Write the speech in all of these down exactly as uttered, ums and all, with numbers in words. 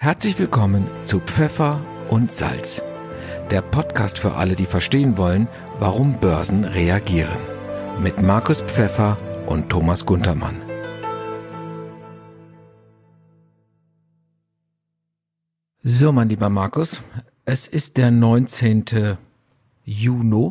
Herzlich willkommen zu Pfeffer und Salz, der Podcast für alle, die verstehen wollen, warum Börsen reagieren. Mit Markus Pfeffer und Thomas Guntermann. So, mein lieber Markus, es ist der neunzehnten Juni.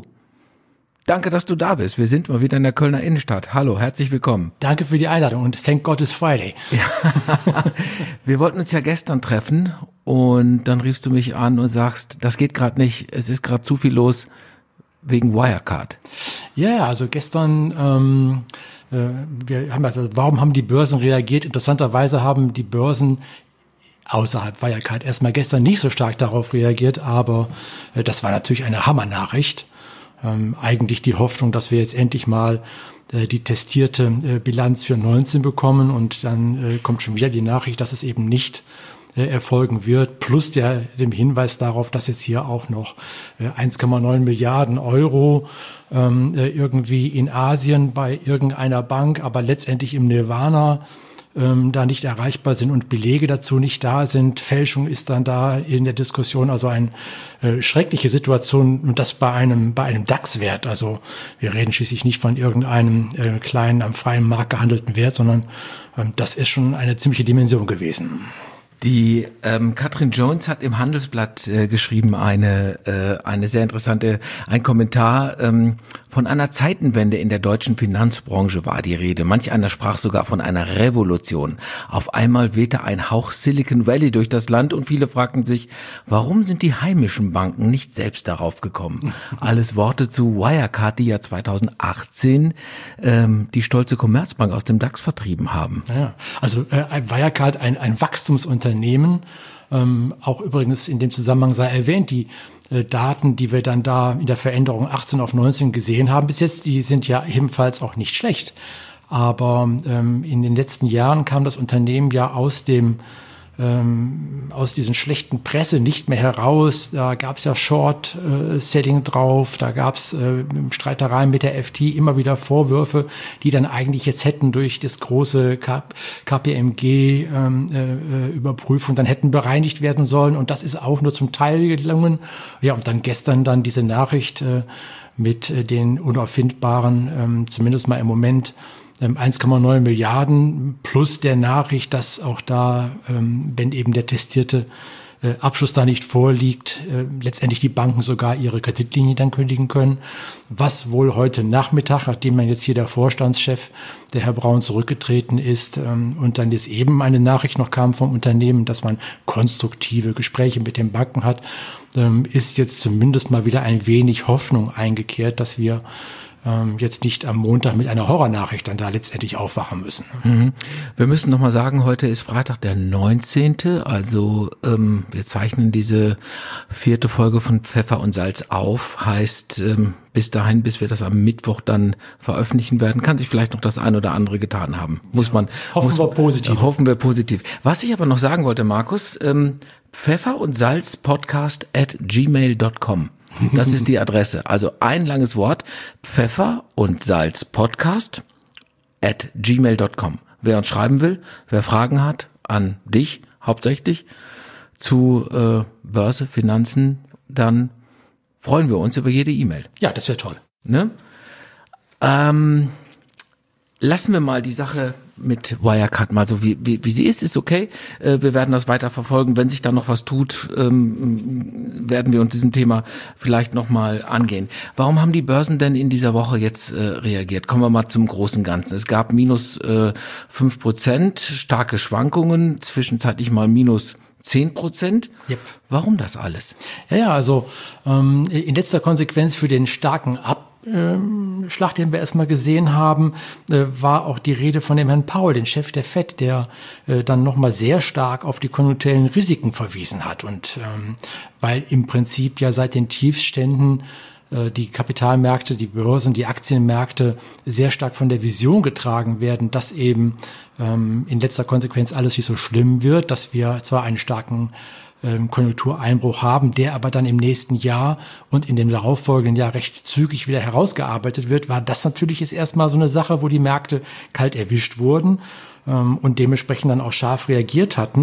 Danke, dass du da bist. Wir sind mal wieder in der Kölner Innenstadt. Hallo, herzlich willkommen. Danke für die Einladung und thank God it's Friday. Ja. Wir wollten uns ja gestern treffen und dann riefst du mich an und sagst, das geht gerade nicht, es ist gerade zu viel los wegen Wirecard. Ja, also gestern, ähm, äh, wir haben also, warum haben die Börsen reagiert? Interessanterweise haben die Börsen außerhalb Wirecard erstmal gestern nicht so stark darauf reagiert, aber äh, das war natürlich eine Hammernachricht. Ähm, eigentlich die Hoffnung, dass wir jetzt endlich mal äh, die testierte äh, Bilanz für neunzehn bekommen und dann äh, kommt schon wieder die Nachricht, dass es eben nicht äh, erfolgen wird, plus der dem Hinweis darauf, dass jetzt hier auch noch äh, eins Komma neun Milliarden Euro ähm, äh, irgendwie in Asien bei irgendeiner Bank, aber letztendlich im Nirvana ähm, da nicht erreichbar sind und Belege dazu nicht da sind. Fälschung ist dann da in der Diskussion, also eine äh, schreckliche Situation und das bei einem bei einem DAX-Wert. Also wir reden schließlich nicht von irgendeinem äh, kleinen, am freien Markt gehandelten Wert, sondern ähm, das ist schon eine ziemliche Dimension gewesen. Die ähm, Katrin Jones hat im Handelsblatt äh, geschrieben, eine äh, eine sehr interessante, ein Kommentar, ähm, von einer Zeitenwende in der deutschen Finanzbranche war die Rede. Manch einer sprach sogar von einer Revolution. Auf einmal wehte ein Hauch Silicon Valley durch das Land und viele fragten sich, warum sind die heimischen Banken nicht selbst darauf gekommen? Alles Worte zu Wirecard, die ja zweitausendachtzehn ähm, die stolze Commerzbank aus dem DAX vertrieben haben. Ja, also äh, Wirecard, ein, ein Wachstumsunternehmen, ähm, auch übrigens in dem Zusammenhang sei erwähnt, die äh, Daten, die wir dann da in der Veränderung achtzehn auf neunzehn gesehen haben bis jetzt, die sind ja ebenfalls auch nicht schlecht. Aber ähm, in den letzten Jahren kam das Unternehmen ja aus dem ähm, aus diesen schlechten Presse nicht mehr heraus. Da gab es ja Short-Selling äh, drauf, da gab es äh, Streitereien mit der F T, immer wieder Vorwürfe, die dann eigentlich jetzt hätten durch das große K P M G-Überprüfung ähm, äh, dann hätten bereinigt werden sollen. Und das ist auch nur zum Teil gelungen. Ja, und dann gestern dann diese Nachricht äh, mit äh, den unauffindbaren, ähm, zumindest mal im Moment, eins Komma neun Milliarden plus der Nachricht, dass auch da, wenn eben der testierte Abschluss da nicht vorliegt, letztendlich die Banken sogar ihre Kreditlinie dann kündigen können. Was wohl heute Nachmittag, nachdem man jetzt hier der Vorstandschef, der Herr Braun, zurückgetreten ist und dann jetzt eben eine Nachricht noch kam vom Unternehmen, dass man konstruktive Gespräche mit den Banken hat, ist jetzt zumindest mal wieder ein wenig Hoffnung eingekehrt, dass wir jetzt nicht am Montag mit einer Horrornachricht dann da letztendlich aufwachen müssen. Mhm. Wir müssen nochmal sagen, heute ist Freitag der neunzehnte Also ähm, wir zeichnen diese vierte Folge von Pfeffer und Salz auf. Heißt, ähm, bis dahin, bis wir das am Mittwoch dann veröffentlichen werden, kann sich vielleicht noch das ein oder andere getan haben. Muss man Hoffen muss, wir positiv. Äh, hoffen wir positiv. Was ich aber noch sagen wollte, Markus, ähm, Pfeffer und Salz Podcast at gmail dot com. Das ist die Adresse. Also ein langes Wort, Pfeffer und Salz Podcast at gmail dot com. Wer uns schreiben will, wer Fragen hat an dich hauptsächlich zu äh, Börse, Finanzen, dann freuen wir uns über jede E-Mail. Ja, das wäre toll. Ne? Ähm, lassen wir mal die Sache mit Wirecard mal so wie, wie, wie sie ist, ist okay. Äh, wir werden das weiter verfolgen. Wenn sich da noch was tut, ähm, werden wir uns diesem Thema vielleicht nochmal angehen. Warum haben die Börsen denn in dieser Woche jetzt äh, reagiert? Kommen wir mal zum großen Ganzen. Es gab minus äh, fünf Prozent, starke Schwankungen, zwischenzeitlich mal minus zehn Prozent. Yep. Warum das alles? Ja, ja, also ähm, in letzter Konsequenz für den starken Ab Ähm, Schlag, den wir erstmal gesehen haben, äh, war auch die Rede von dem Herrn Powell, den Chef der Fed, der äh, dann nochmal sehr stark auf die konjunkturellen Risiken verwiesen hat. Und ähm, weil im Prinzip ja seit den Tiefständen äh, die Kapitalmärkte, die Börsen, die Aktienmärkte sehr stark von der Vision getragen werden, dass eben ähm, in letzter Konsequenz alles nicht so schlimm wird, dass wir zwar einen starken Konjunktureinbruch haben, der aber dann im nächsten Jahr und in dem darauffolgenden Jahr recht zügig wieder herausgearbeitet wird, war das natürlich jetzt erstmal so eine Sache, wo die Märkte kalt erwischt wurden ähm, und dementsprechend dann auch scharf reagiert hatten.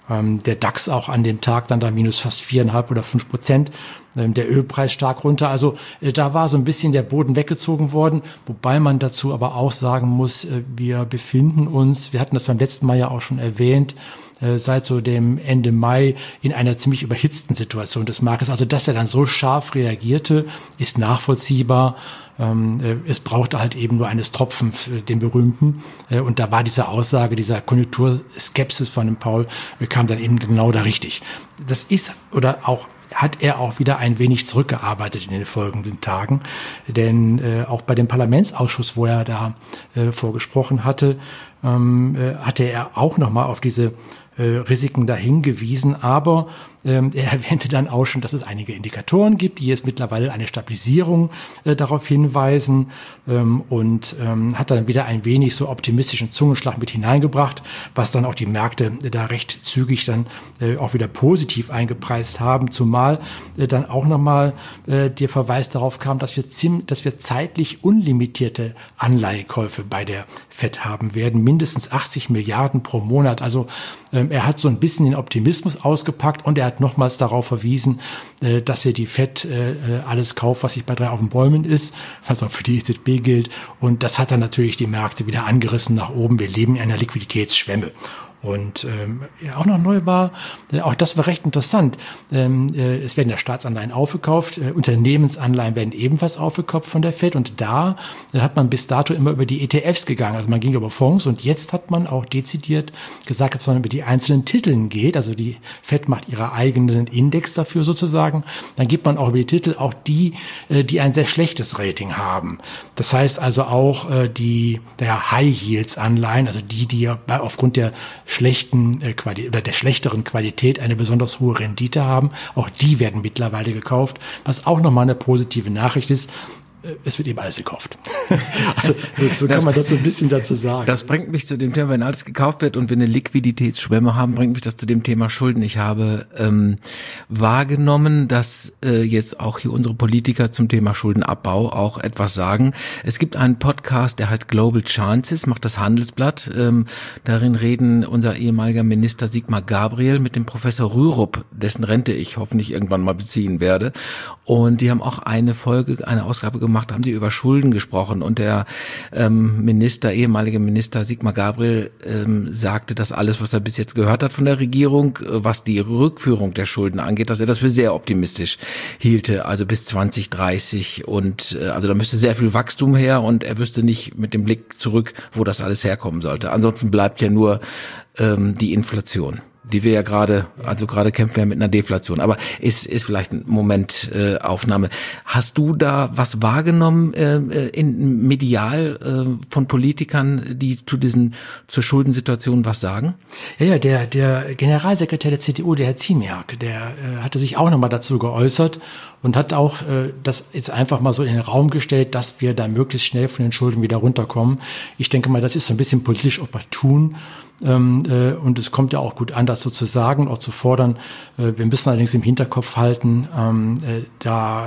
Ähm, der DAX auch an dem Tag dann da minus fast viereinhalb oder fünf Prozent. Ähm, der Ölpreis stark runter. Also äh, da war so ein bisschen der Boden weggezogen worden, wobei man dazu aber auch sagen muss, äh, wir befinden uns, wir hatten das beim letzten Mal ja auch schon erwähnt, äh, seit so dem Ende Mai in einer ziemlich überhitzten Situation des Marktes. Also dass er dann so scharf reagierte, ist nachvollziehbar. Ähm, äh, es brauchte halt eben nur eines Tropfens, äh, den berühmten. Äh, und da war diese Aussage, dieser Konjunkturskepsis von dem Paul, äh, kam dann eben genau da richtig. Das ist, oder auch hat er auch wieder ein wenig zurückgearbeitet in den folgenden Tagen. Denn äh, auch bei dem Parlamentsausschuss, wo er da äh, vorgesprochen hatte, ähm, äh, hatte er auch nochmal auf diese äh, Risiken da hingewiesen. Aber ähm, er erwähnte dann auch schon, dass es einige Indikatoren gibt, die jetzt mittlerweile eine Stabilisierung äh, darauf hinweisen, ähm, und ähm, hat dann wieder ein wenig so optimistischen Zungenschlag mit hineingebracht, was dann auch die Märkte äh, da recht zügig dann äh, auch wieder positiv eingepreist haben, zumal äh, dann auch nochmal äh, der Verweis darauf kam, dass wir, ziem- dass wir zeitlich unlimitierte Anleihekäufe bei der Fed haben werden, mindestens achtzig Milliarden pro Monat. Also ähm, er hat so ein bisschen den Optimismus ausgepackt und er hat nochmals darauf verwiesen, äh, dass er die Fed äh, alles kauft, was sich bei drei auf den Bäumen ist, was auch für die E Z B gilt. Und das hat dann natürlich die Märkte wieder angerissen nach oben. Wir leben in einer Liquiditätsschwemme. Und ähm, ja, auch noch neu war, äh, auch das war recht interessant, ähm, äh, es werden ja Staatsanleihen aufgekauft, äh, Unternehmensanleihen werden ebenfalls aufgekauft von der Fed und da äh, hat man bis dato immer über die E T Fs gegangen, also man ging über Fonds und jetzt hat man auch dezidiert gesagt, dass man über die einzelnen Titeln geht, also die Fed macht ihre eigenen Index dafür sozusagen, dann gibt man auch über die Titel auch die, äh, die ein sehr schlechtes Rating haben. Das heißt also auch äh, die der High-Yields-Anleihen, also die, die ja aufgrund der schlechten äh, Quali- oder der schlechteren Qualität eine besonders hohe Rendite haben. Auch die werden mittlerweile gekauft, was auch nochmal eine positive Nachricht ist. Es wird eben alles gekauft. Also so, so kann man das so ein bisschen dazu sagen. Das bringt mich zu dem Thema, wenn alles gekauft wird und wir eine Liquiditätsschwemme haben, bringt mich das zu dem Thema Schulden. Ich habe ähm, wahrgenommen, dass äh, jetzt auch hier unsere Politiker zum Thema Schuldenabbau auch etwas sagen. Es gibt einen Podcast, der heißt Global Chances, macht das Handelsblatt. Ähm, darin reden unser ehemaliger Minister Sigmar Gabriel mit dem Professor Rürup, dessen Rente ich hoffentlich irgendwann mal beziehen werde. Und die haben auch eine Folge, eine Ausgabe gemacht, haben sie über Schulden gesprochen und der ähm, Minister, ehemalige Minister Sigmar Gabriel ähm, sagte, dass alles, was er bis jetzt gehört hat von der Regierung, äh, was die Rückführung der Schulden angeht, dass er das für sehr optimistisch hielte, also bis zwanzig dreißig und äh, also da müsste sehr viel Wachstum her und er wüsste nicht mit dem Blick zurück, wo das alles herkommen sollte. Ansonsten bleibt ja nur ähm, die Inflation, die wir ja gerade, also gerade kämpfen wir mit einer Deflation, aber ist ist vielleicht ein Moment äh, Aufnahme. Hast du da was wahrgenommen äh, in medial äh, von Politikern, die zu diesen zur Schuldensituation was sagen? Ja, ja, der der Generalsekretär der C D U, der Herr Ziemiak, der äh, hatte sich auch nochmal dazu geäußert und hat auch äh, das jetzt einfach mal so in den Raum gestellt, dass wir da möglichst schnell von den Schulden wieder runterkommen. Ich denke mal, das ist so ein bisschen politisch opportun. Ähm, äh, und es kommt ja auch gut an, das so zu sagen, auch zu fordern. Äh, wir müssen allerdings im Hinterkopf halten, ähm, äh, da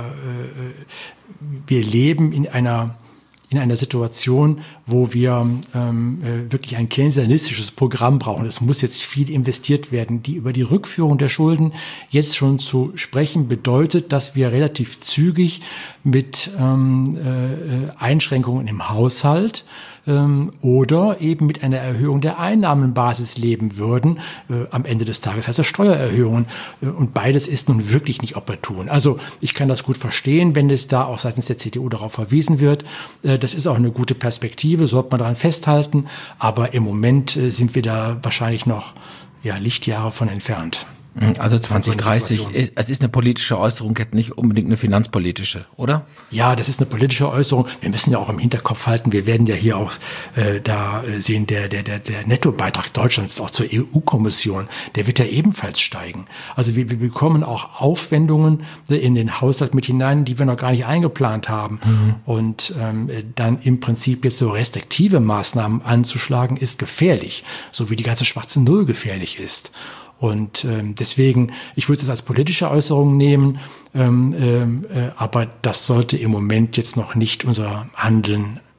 äh, wir leben in einer in einer Situation, wo wir ähm, äh, wirklich ein keynesianistisches Programm brauchen. Es muss jetzt viel investiert werden. Die über die Rückführung der Schulden jetzt schon zu sprechen, bedeutet, dass wir relativ zügig mit ähm, äh, Einschränkungen im Haushalt ähm, oder eben mit einer Erhöhung der Einnahmenbasis leben würden äh, am Ende des Tages. Das heißt, das Steuererhöhungen. Äh, und beides ist nun wirklich nicht opportun. Also ich kann das gut verstehen, wenn es da auch seitens der C D U darauf verwiesen wird. Äh, das ist auch eine gute Perspektive, sollte man daran festhalten. Aber im Moment äh, sind wir da wahrscheinlich noch ja, Lichtjahre von entfernt. Also zwanzig dreißig, es ist eine politische Äußerung, jetzt nicht unbedingt eine finanzpolitische, oder? Ja, das ist eine politische Äußerung. Wir müssen ja auch im Hinterkopf halten, wir werden ja hier auch äh, da sehen, der, der, der, der Nettobeitrag Deutschlands auch zur E U-Kommission, der wird ja ebenfalls steigen. Also wir, wir bekommen auch Aufwendungen in den Haushalt mit hinein, die wir noch gar nicht eingeplant haben. Mhm. Und ähm, dann im Prinzip jetzt so restriktive Maßnahmen anzuschlagen, ist gefährlich, so wie die ganze schwarze Null gefährlich ist. Und ähm, deswegen, ich würde es als politische Äußerung nehmen, ähm, äh, aber das sollte im Moment jetzt noch nicht unser Handeln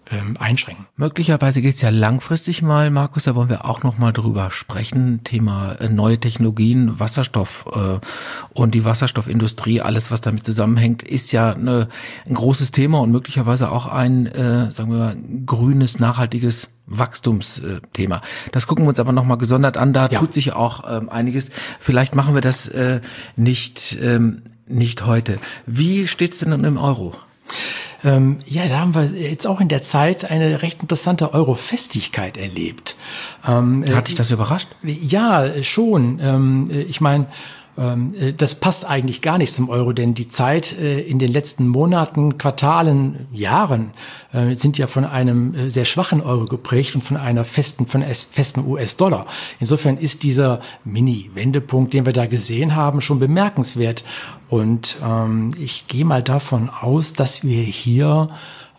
ähm, einschränken. Möglicherweise geht es ja langfristig mal, Markus, da wollen wir auch noch mal drüber sprechen. Thema äh, neue Technologien, Wasserstoff äh, und die Wasserstoffindustrie, alles was damit zusammenhängt, ist ja eine, ein großes Thema und möglicherweise auch ein, äh, sagen wir mal, grünes, nachhaltiges Wachstumsthema. Das gucken wir uns aber nochmal gesondert an. Da ja. tut sich auch ähm, einiges. Vielleicht machen wir das äh, nicht ähm, nicht heute. Wie steht's denn im Euro? Ähm, ja, da haben wir jetzt auch in der Zeit eine recht interessante Euro-Festigkeit erlebt. Ähm, Hat dich das überrascht? Ja, schon. Ähm, ich meine, das passt eigentlich gar nicht zum Euro, denn die Zeit in den letzten Monaten, Quartalen, Jahren sind ja von einem sehr schwachen Euro geprägt und von einer festen, von festen U S-Dollar. Insofern ist dieser Mini-Wendepunkt, den wir da gesehen haben, schon bemerkenswert. Und ähm, ich gehe mal davon aus, dass wir hier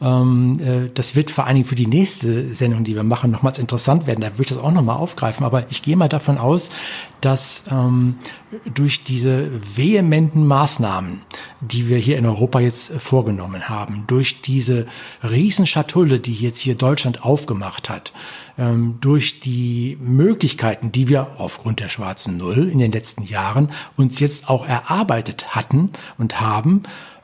das wird vor allen Dingen für die nächste Sendung, die wir machen, nochmals interessant werden. Da würde ich das auch nochmal aufgreifen. Aber ich gehe mal davon aus, dass ähm, durch diese vehementen Maßnahmen, die wir hier in Europa jetzt vorgenommen haben, durch diese Riesenschatulle, die jetzt hier Deutschland aufgemacht hat, ähm, durch die Möglichkeiten, die wir aufgrund der schwarzen Null in den letzten Jahren uns jetzt auch erarbeitet hatten und haben,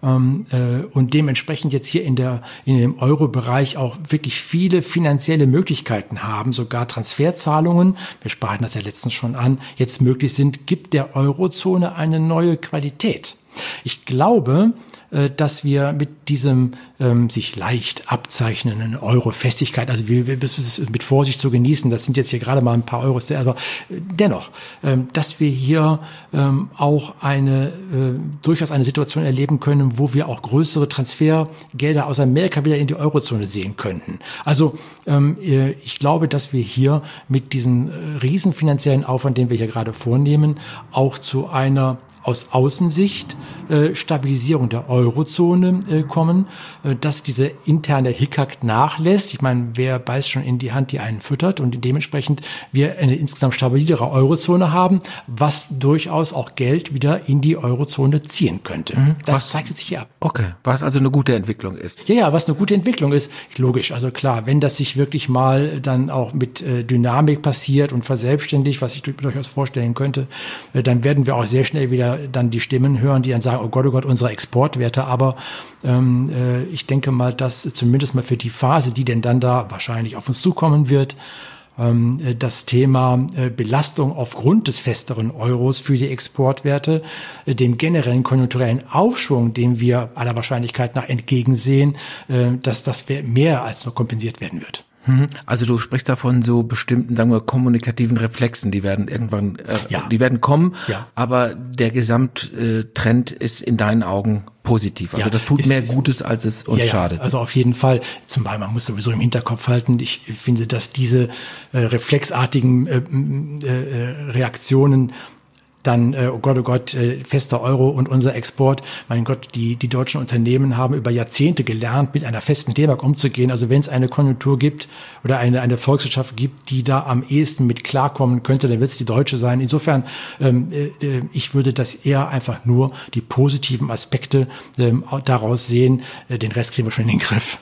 und dementsprechend jetzt hier in der in dem Euro-Bereich auch wirklich viele finanzielle Möglichkeiten haben, sogar Transferzahlungen, wir sprachen das ja letztens schon an, jetzt möglich sind, gibt der Eurozone eine neue Qualität. Ich glaube, dass wir mit diesem ähm, sich leicht abzeichnenden Euro-Festigkeit, also wir, wir, das ist mit Vorsicht zu genießen, das sind jetzt hier gerade mal ein paar Euros, aber äh, dennoch, ähm, dass wir hier ähm, auch eine äh, durchaus eine Situation erleben können, wo wir auch größere Transfergelder aus Amerika wieder in die Eurozone sehen könnten. Also ähm, ich glaube, dass wir hier mit diesem äh, riesen finanziellen Aufwand, den wir hier gerade vornehmen, auch zu einer aus Außensicht äh, Stabilisierung der Eurozone äh, kommen, äh, dass dieser interne Hickhack nachlässt. Ich meine, wer beißt schon in die Hand, die einen füttert, und dementsprechend wir eine insgesamt stabilere Eurozone haben, was durchaus auch Geld wieder in die Eurozone ziehen könnte. Mhm. Das was, zeigt sich hier ab. Okay, was also eine gute Entwicklung ist. Ja, ja, was eine gute Entwicklung ist, logisch. Also klar, wenn das sich wirklich mal dann auch mit äh, Dynamik passiert und verselbstständigt, was ich durchaus vorstellen könnte, äh, dann werden wir auch sehr schnell wieder dann die Stimmen hören, die dann sagen, oh Gott, oh Gott, unsere Exportwerte. Aber ähm, äh, ich denke mal, dass zumindest mal für die Phase, die denn dann da wahrscheinlich auf uns zukommen wird, ähm, das Thema äh, Belastung aufgrund des festeren Euros für die Exportwerte, äh, dem generellen konjunkturellen Aufschwung, den wir aller Wahrscheinlichkeit nach entgegensehen, äh, dass das mehr als nur kompensiert werden wird. Also du sprichst da von so bestimmten, sagen wir, kommunikativen Reflexen, die werden irgendwann, äh, ja. die werden kommen, ja. aber der Gesamttrend ist in deinen Augen positiv. Also ja, das tut ist, mehr Gutes, als es uns ja, schadet. Also auf jeden Fall. Zumal man muss sowieso im Hinterkopf halten, ich finde, dass diese äh, reflexartigen äh, äh, Reaktionen dann, äh, oh Gott, oh Gott, äh, fester Euro und unser Export. Mein Gott, die die deutschen Unternehmen haben über Jahrzehnte gelernt, mit einer festen D-Mark umzugehen. Also wenn es eine Konjunktur gibt oder eine eine Volkswirtschaft gibt, die da am ehesten mit klarkommen könnte, dann wird es die deutsche sein. Insofern, ähm, äh, ich würde das eher einfach nur die positiven Aspekte ähm, daraus sehen. Äh, den Rest kriegen wir schon in den Griff.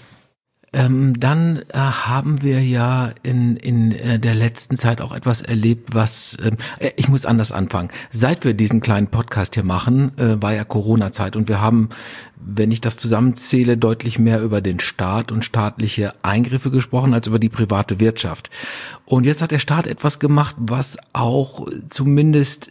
Ähm, dann äh, haben wir ja in in äh, der letzten Zeit auch etwas erlebt, was äh, ich muss anders anfangen. Seit wir diesen kleinen Podcast hier machen, äh, war ja Corona-Zeit und wir haben, wenn ich das zusammenzähle, deutlich mehr über den Staat und staatliche Eingriffe gesprochen als über die private Wirtschaft. Und jetzt hat der Staat etwas gemacht, was auch zumindest,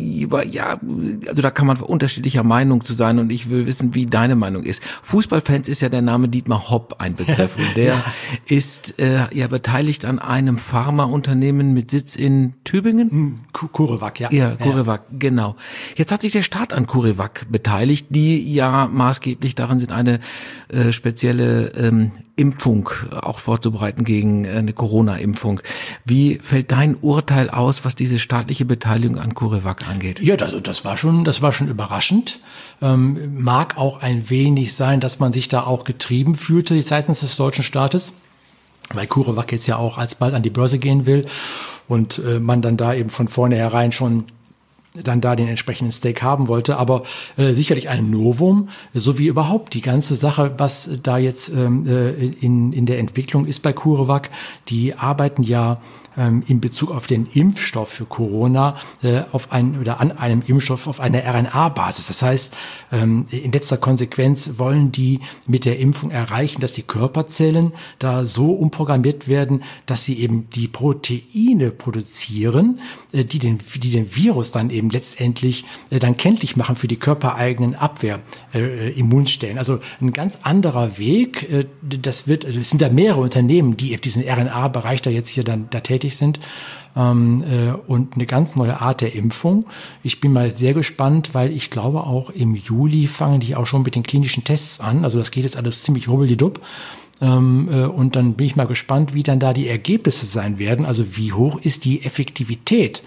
ja, also da kann man unterschiedlicher Meinung zu sein und ich will wissen, wie deine Meinung ist. Fußballfans ist ja der Name Dietmar Hopp ein Begriff und der ja. ist äh, ja beteiligt an einem Pharmaunternehmen mit Sitz in Tübingen? CureVac, ja. Ja, CureVac, ja. Genau. Jetzt hat sich der Staat an CureVac beteiligt, die ja maßgeblich darin sind, eine äh, spezielle ähm, Impfung auch vorzubereiten gegen äh, eine Corona-Impfung. Wie fällt dein Urteil aus, was diese staatliche Beteiligung an CureVac angeht? Ja, das, das war schon, das war schon überraschend. Ähm, mag auch ein wenig sein, dass man sich da auch getrieben fühlte seitens des deutschen Staates, weil CureVac jetzt ja auch alsbald an die Börse gehen will und äh, man dann da eben von vornherein schon dann da den entsprechenden Stake haben wollte, aber äh, sicherlich ein Novum, so wie überhaupt die ganze Sache, was da jetzt ähm, äh, in in der Entwicklung ist bei CureVac. Die arbeiten ja ähm, in Bezug auf den Impfstoff für Corona äh, auf einen oder an einem Impfstoff auf einer R N A-Basis. Das heißt, ähm, in letzter Konsequenz wollen die mit der Impfung erreichen, dass die Körperzellen da so umprogrammiert werden, dass sie eben die Proteine produzieren, äh, die den die den Virus dann eben letztendlich äh, dann kenntlich machen für die körpereigenen Abwehr-Immunstellen. Äh, also ein ganz anderer Weg. Äh, das wird, also es sind da mehrere Unternehmen, die auf diesen R N A-Bereich da jetzt hier dann da tätig sind. Ähm, äh, und eine ganz neue Art der Impfung. Ich bin mal sehr gespannt, weil ich glaube auch im Juli fangen die auch schon mit den klinischen Tests an. Also das geht jetzt alles ziemlich rubbeldidupp. Ähm, äh, und dann bin ich mal gespannt, wie dann da die Ergebnisse sein werden. Also wie hoch ist die Effektivität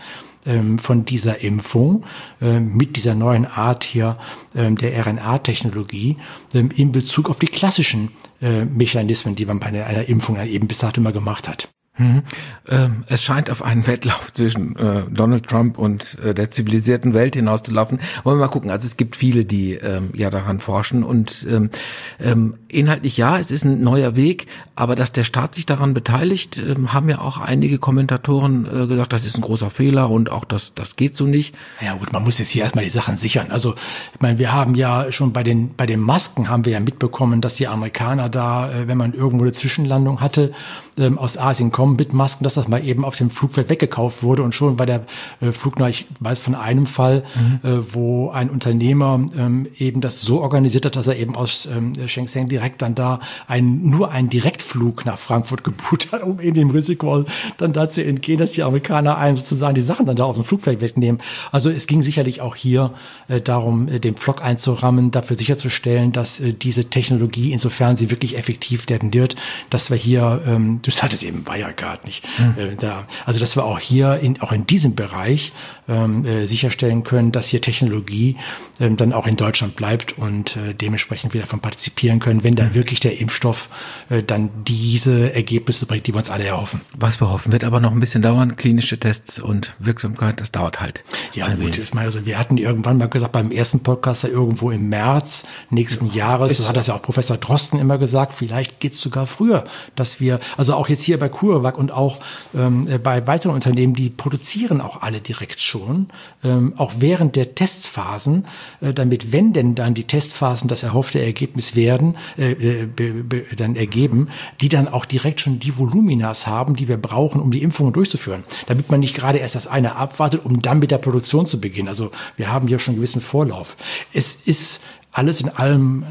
von dieser Impfung äh, mit dieser neuen Art hier äh, der R N A-Technologie äh, in Bezug auf die klassischen äh, Mechanismen, die man bei einer, einer Impfung dann eben bis dato immer gemacht hat. Mhm. Ähm, es scheint auf einen Wettlauf zwischen äh, Donald Trump und äh, der zivilisierten Welt hinauszulaufen. Wollen wir mal gucken. Also es gibt viele, die ähm, ja daran forschen und ähm, ähm, inhaltlich ja, es ist ein neuer Weg, aber dass der Staat sich daran beteiligt, ähm, haben ja auch einige Kommentatoren äh, gesagt, das ist ein großer Fehler und auch das das geht so nicht. Ja gut, man muss jetzt hier erstmal die Sachen sichern. Also ich meine, wir haben ja schon bei den bei den Masken haben wir ja mitbekommen, dass die Amerikaner da, äh, wenn man irgendwo eine Zwischenlandung hatte, ähm, aus Asien kommen mit Masken, dass das mal eben auf dem Flugfeld weggekauft wurde und schon bei der äh, Flug nach, ich weiß von einem Fall, mhm. äh, wo ein Unternehmer ähm, eben das so organisiert hat, dass er eben aus ähm, Shenzhen direkt dann da ein, nur einen Direktflug nach Frankfurt gebucht hat, um eben dem Risiko dann dazu entgehen, dass die Amerikaner einem sozusagen die Sachen dann da auf dem Flugfeld wegnehmen. Also es ging sicherlich auch hier äh, darum, äh, den Pflock einzurammen, dafür sicherzustellen, dass äh, diese Technologie, insofern sie wirklich effektiv werden wird, dass wir hier, ähm, das hat es eben Wirecard nicht, mhm. äh, da, also dass wir auch hier in, auch in diesem Bereich ähm, äh, sicherstellen können, dass hier Technologie ähm, dann auch in Deutschland bleibt und äh, dementsprechend wir davon partizipieren können, wenn dann wirklich der Impfstoff äh, dann diese Ergebnisse bringt, die wir uns alle erhoffen. Was wir hoffen, wird aber noch ein bisschen dauern. Klinische Tests und Wirksamkeit, das dauert halt. Ja gut, ich meine, also wir hatten irgendwann mal gesagt, beim ersten Podcast da irgendwo im März nächsten ja, Jahres, so hat das ja auch Professor Drosten immer gesagt, vielleicht geht's sogar früher, dass wir, also auch jetzt hier bei CureVac und auch ähm, bei weiteren Unternehmen, die produzieren auch alle direkt schon, ähm, auch während der Testphasen, äh, damit, wenn denn dann die Testphasen das erhoffte Ergebnis werden, äh, be, be, dann ergeben, die dann auch direkt schon die Voluminas haben, die wir brauchen, um die Impfungen durchzuführen. Damit man nicht gerade erst das eine abwartet, um dann mit der Produktion zu beginnen. Also wir haben hier schon einen gewissen Vorlauf. Es ist alles in allem,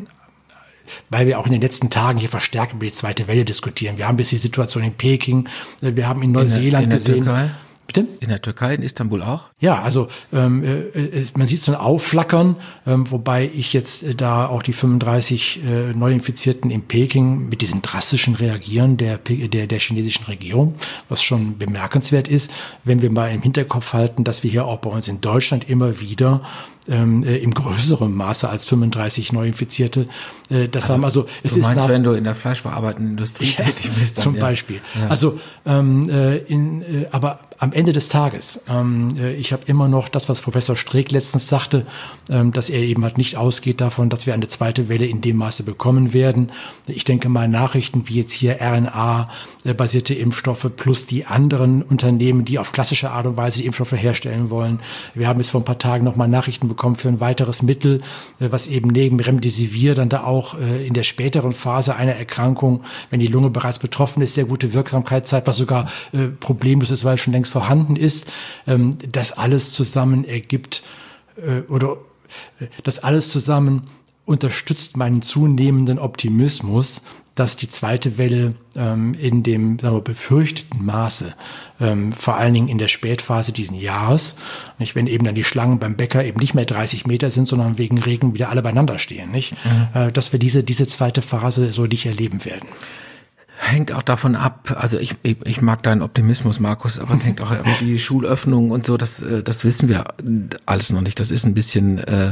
weil wir auch in den letzten Tagen hier verstärkt über die zweite Welle diskutieren. Wir haben jetzt die Situation in Peking, wir haben in Neuseeland in der, in der gesehen. Türkei. Bitte? In der Türkei, in Istanbul auch? Ja, also ähm, äh, man sieht so ein Aufflackern, ähm, wobei ich jetzt äh, da auch die fünfunddreißig äh, Neuinfizierten in Peking mit diesen drastischen Reagieren der, der der chinesischen Regierung, was schon bemerkenswert ist, wenn wir mal im Hinterkopf halten, dass wir hier auch bei uns in Deutschland immer wieder ähm, äh, im größeren Maße als fünfunddreißig Neuinfizierte äh, das also, haben. Also es du ist meinst, nach, wenn du in der fleischverarbeitenden Industrie ja, tätig bist, dann, zum ja. Beispiel. Ja. Also ähm, äh, in, äh, aber am Ende des Tages, ähm, äh, ich habe immer noch das, was Professor Streeck letztens sagte, ähm, dass er eben halt nicht ausgeht davon, dass wir eine zweite Welle in dem Maße bekommen werden. Ich denke mal, Nachrichten wie jetzt hier R N A-basierte Impfstoffe plus die anderen Unternehmen, die auf klassische Art und Weise die Impfstoffe herstellen wollen. Wir haben jetzt vor ein paar Tagen nochmal Nachrichten bekommen für ein weiteres Mittel, äh, was eben neben Remdesivir dann da auch äh, in der späteren Phase einer Erkrankung, wenn die Lunge bereits betroffen ist, sehr gute Wirksamkeit zeigt, was sogar äh, problemlos ist, weil es schon längst vorhanden ist. Ähm, das alles zusammen ergibt äh, oder äh, das alles zusammen unterstützt meinen zunehmenden Optimismus, dass die zweite Welle ähm, in dem, sagen wir, befürchteten Maße, ähm, vor allen Dingen in der Spätphase diesen Jahres, nicht, wenn eben dann die Schlangen beim Bäcker eben nicht mehr dreißig Meter sind, sondern wegen Regen wieder alle beieinander stehen, nicht, mhm. äh, dass wir diese diese zweite Phase so nicht erleben werden. hängt auch davon ab, also ich, ich, ich mag deinen Optimismus, Markus, aber es hängt auch über die Schulöffnung und so, das, das wissen wir alles noch nicht. Das ist ein bisschen, äh,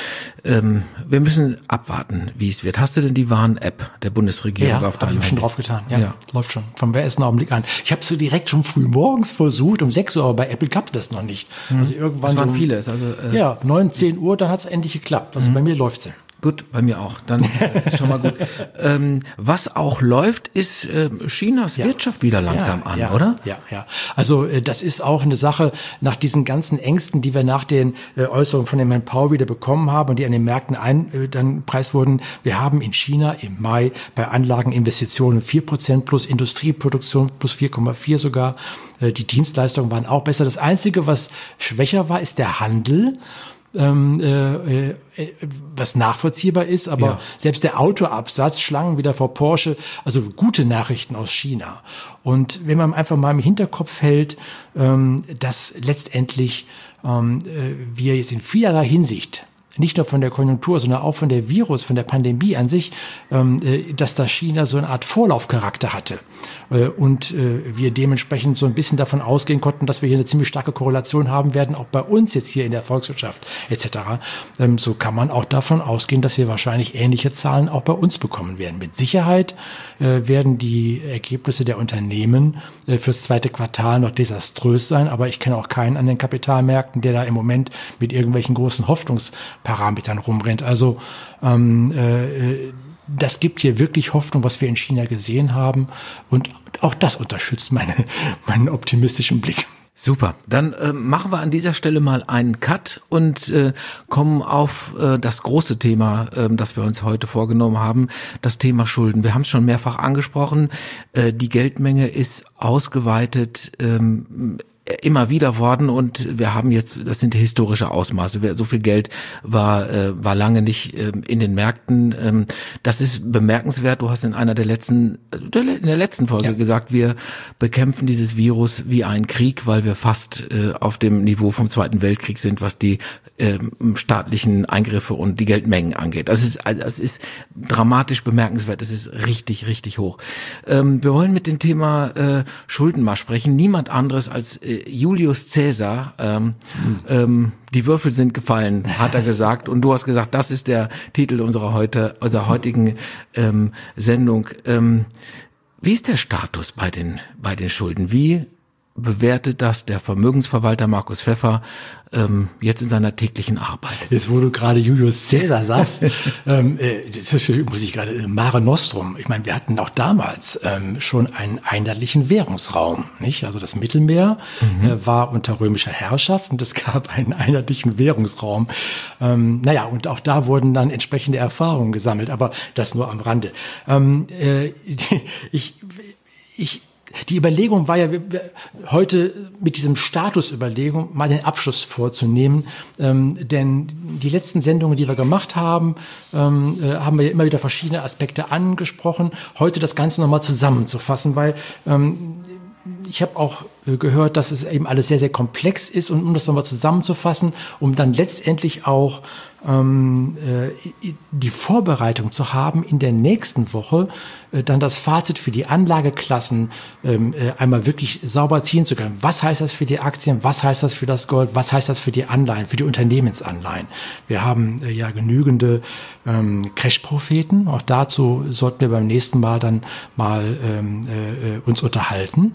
ähm, wir müssen abwarten, wie es wird. Hast du denn die Warn-App der Bundesregierung ja, auf deinem Handy? Ja, habe ich schon drauf getan. Ja, ja, läuft schon. Vom ersten Augenblick an. Ich habe es so direkt schon früh morgens versucht, um sechs Uhr, aber bei Apple klappt das noch nicht. Mhm. Also irgendwann. Das waren so, vieles. Also, äh, ja, neun, zehn Uhr, dann hat es endlich geklappt. Also mhm. bei mir läuft sie. Gut, bei mir auch. Dann ist schon mal gut. Ähm, was auch läuft, ist äh, Chinas ja. Wirtschaft wieder langsam ja, an, ja, oder? Ja, ja. Also äh, das ist auch eine Sache nach diesen ganzen Ängsten, die wir nach den äh, Äußerungen von dem Herrn Powell wieder bekommen haben und die an den Märkten ein, äh, dann preis wurden. Wir haben in China im Mai bei Anlageninvestitionen vier Prozent plus, Industrieproduktion plus vier Komma vier sogar. Äh, die Dienstleistungen waren auch besser. Das Einzige, was schwächer war, ist der Handel. Ähm, äh, äh, was nachvollziehbar ist, aber ja. selbst der Autoabsatz schlangen wieder vor Porsche, also gute Nachrichten aus China. Und wenn man einfach mal im Hinterkopf hält, ähm, dass letztendlich ähm, äh, wir jetzt in vielerlei Hinsicht nicht nur von der Konjunktur, sondern auch von der Virus, von der Pandemie an sich, ähm, äh, dass da China so eine Art Vorlaufcharakter hatte. Äh, und äh, wir dementsprechend so ein bisschen davon ausgehen konnten, dass wir hier eine ziemlich starke Korrelation haben werden, auch bei uns jetzt hier in der Volkswirtschaft et cetera. Ähm, so kann man auch davon ausgehen, dass wir wahrscheinlich ähnliche Zahlen auch bei uns bekommen werden. Mit Sicherheit äh, werden die Ergebnisse der Unternehmen äh, fürs zweite Quartal noch desaströs sein, aber ich kenne auch keinen an den Kapitalmärkten, der da im Moment mit irgendwelchen großen Hoffnungsparametern rumrennt. Also ähm, äh, das gibt hier wirklich Hoffnung, was wir in China gesehen haben. Und auch das unterstützt meine, meinen optimistischen Blick. Super, dann äh, machen wir an dieser Stelle mal einen Cut und äh, kommen auf äh, das große Thema, äh, das wir uns heute vorgenommen haben, das Thema Schulden. Wir haben es schon mehrfach angesprochen, äh, die Geldmenge ist ausgeweitet, ähm, immer wieder worden und wir haben jetzt, das sind historische Ausmaße, so viel Geld war äh, war lange nicht äh, in den Märkten. Ähm, das ist bemerkenswert. Du hast in einer der letzten, in der letzten Folge ja. gesagt, wir bekämpfen dieses Virus wie einen Krieg, weil wir fast äh, auf dem Niveau vom Zweiten Weltkrieg sind, was die äh, staatlichen Eingriffe und die Geldmengen angeht. Das ist, also, das ist dramatisch bemerkenswert. Das ist richtig, richtig hoch. Ähm, wir wollen mit dem Thema äh, Schulden mal sprechen. Niemand anderes als äh, Julius Caesar, ähm, hm. ähm, die Würfel sind gefallen, hat er gesagt. Und du hast gesagt, das ist der Titel unserer heute, unserer heutigen ähm, Sendung. Ähm, wie ist der Status bei den bei den Schulden? Wie bewertet das der Vermögensverwalter Markus Pfeffer ähm, jetzt in seiner täglichen Arbeit? Jetzt, wo du gerade Julius Caesar sagst, ähm, äh, das muss ich gerade, äh, Mare Nostrum. Ich meine, wir hatten auch damals ähm, schon einen einheitlichen Währungsraum, nicht? Also das Mittelmeer mhm. äh, war unter römischer Herrschaft und es gab einen einheitlichen Währungsraum. Ähm, naja, und auch da wurden dann entsprechende Erfahrungen gesammelt, aber das nur am Rande. Ähm, äh, ich, ich Die Überlegung war ja, heute mit diesem Statusüberlegung mal den Abschluss vorzunehmen, ähm, denn die letzten Sendungen, die wir gemacht haben, ähm, äh, haben wir ja immer wieder verschiedene Aspekte angesprochen. Heute das Ganze nochmal zusammenzufassen, weil ähm, ich habe auch äh, gehört, dass es eben alles sehr, sehr komplex ist und um das nochmal zusammenzufassen, um dann letztendlich auch ähm, äh, die Vorbereitung zu haben, in der nächsten Woche äh, dann das Fazit für die Anlageklassen ähm, äh, einmal wirklich sauber ziehen zu können. Was heißt das für die Aktien? Was heißt das für das Gold? Was heißt das für die Anleihen, für die Unternehmensanleihen? Wir haben äh, ja genügende ähm, Crash-Propheten. Auch dazu sollten wir beim nächsten Mal dann mal ähm, äh, uns unterhalten.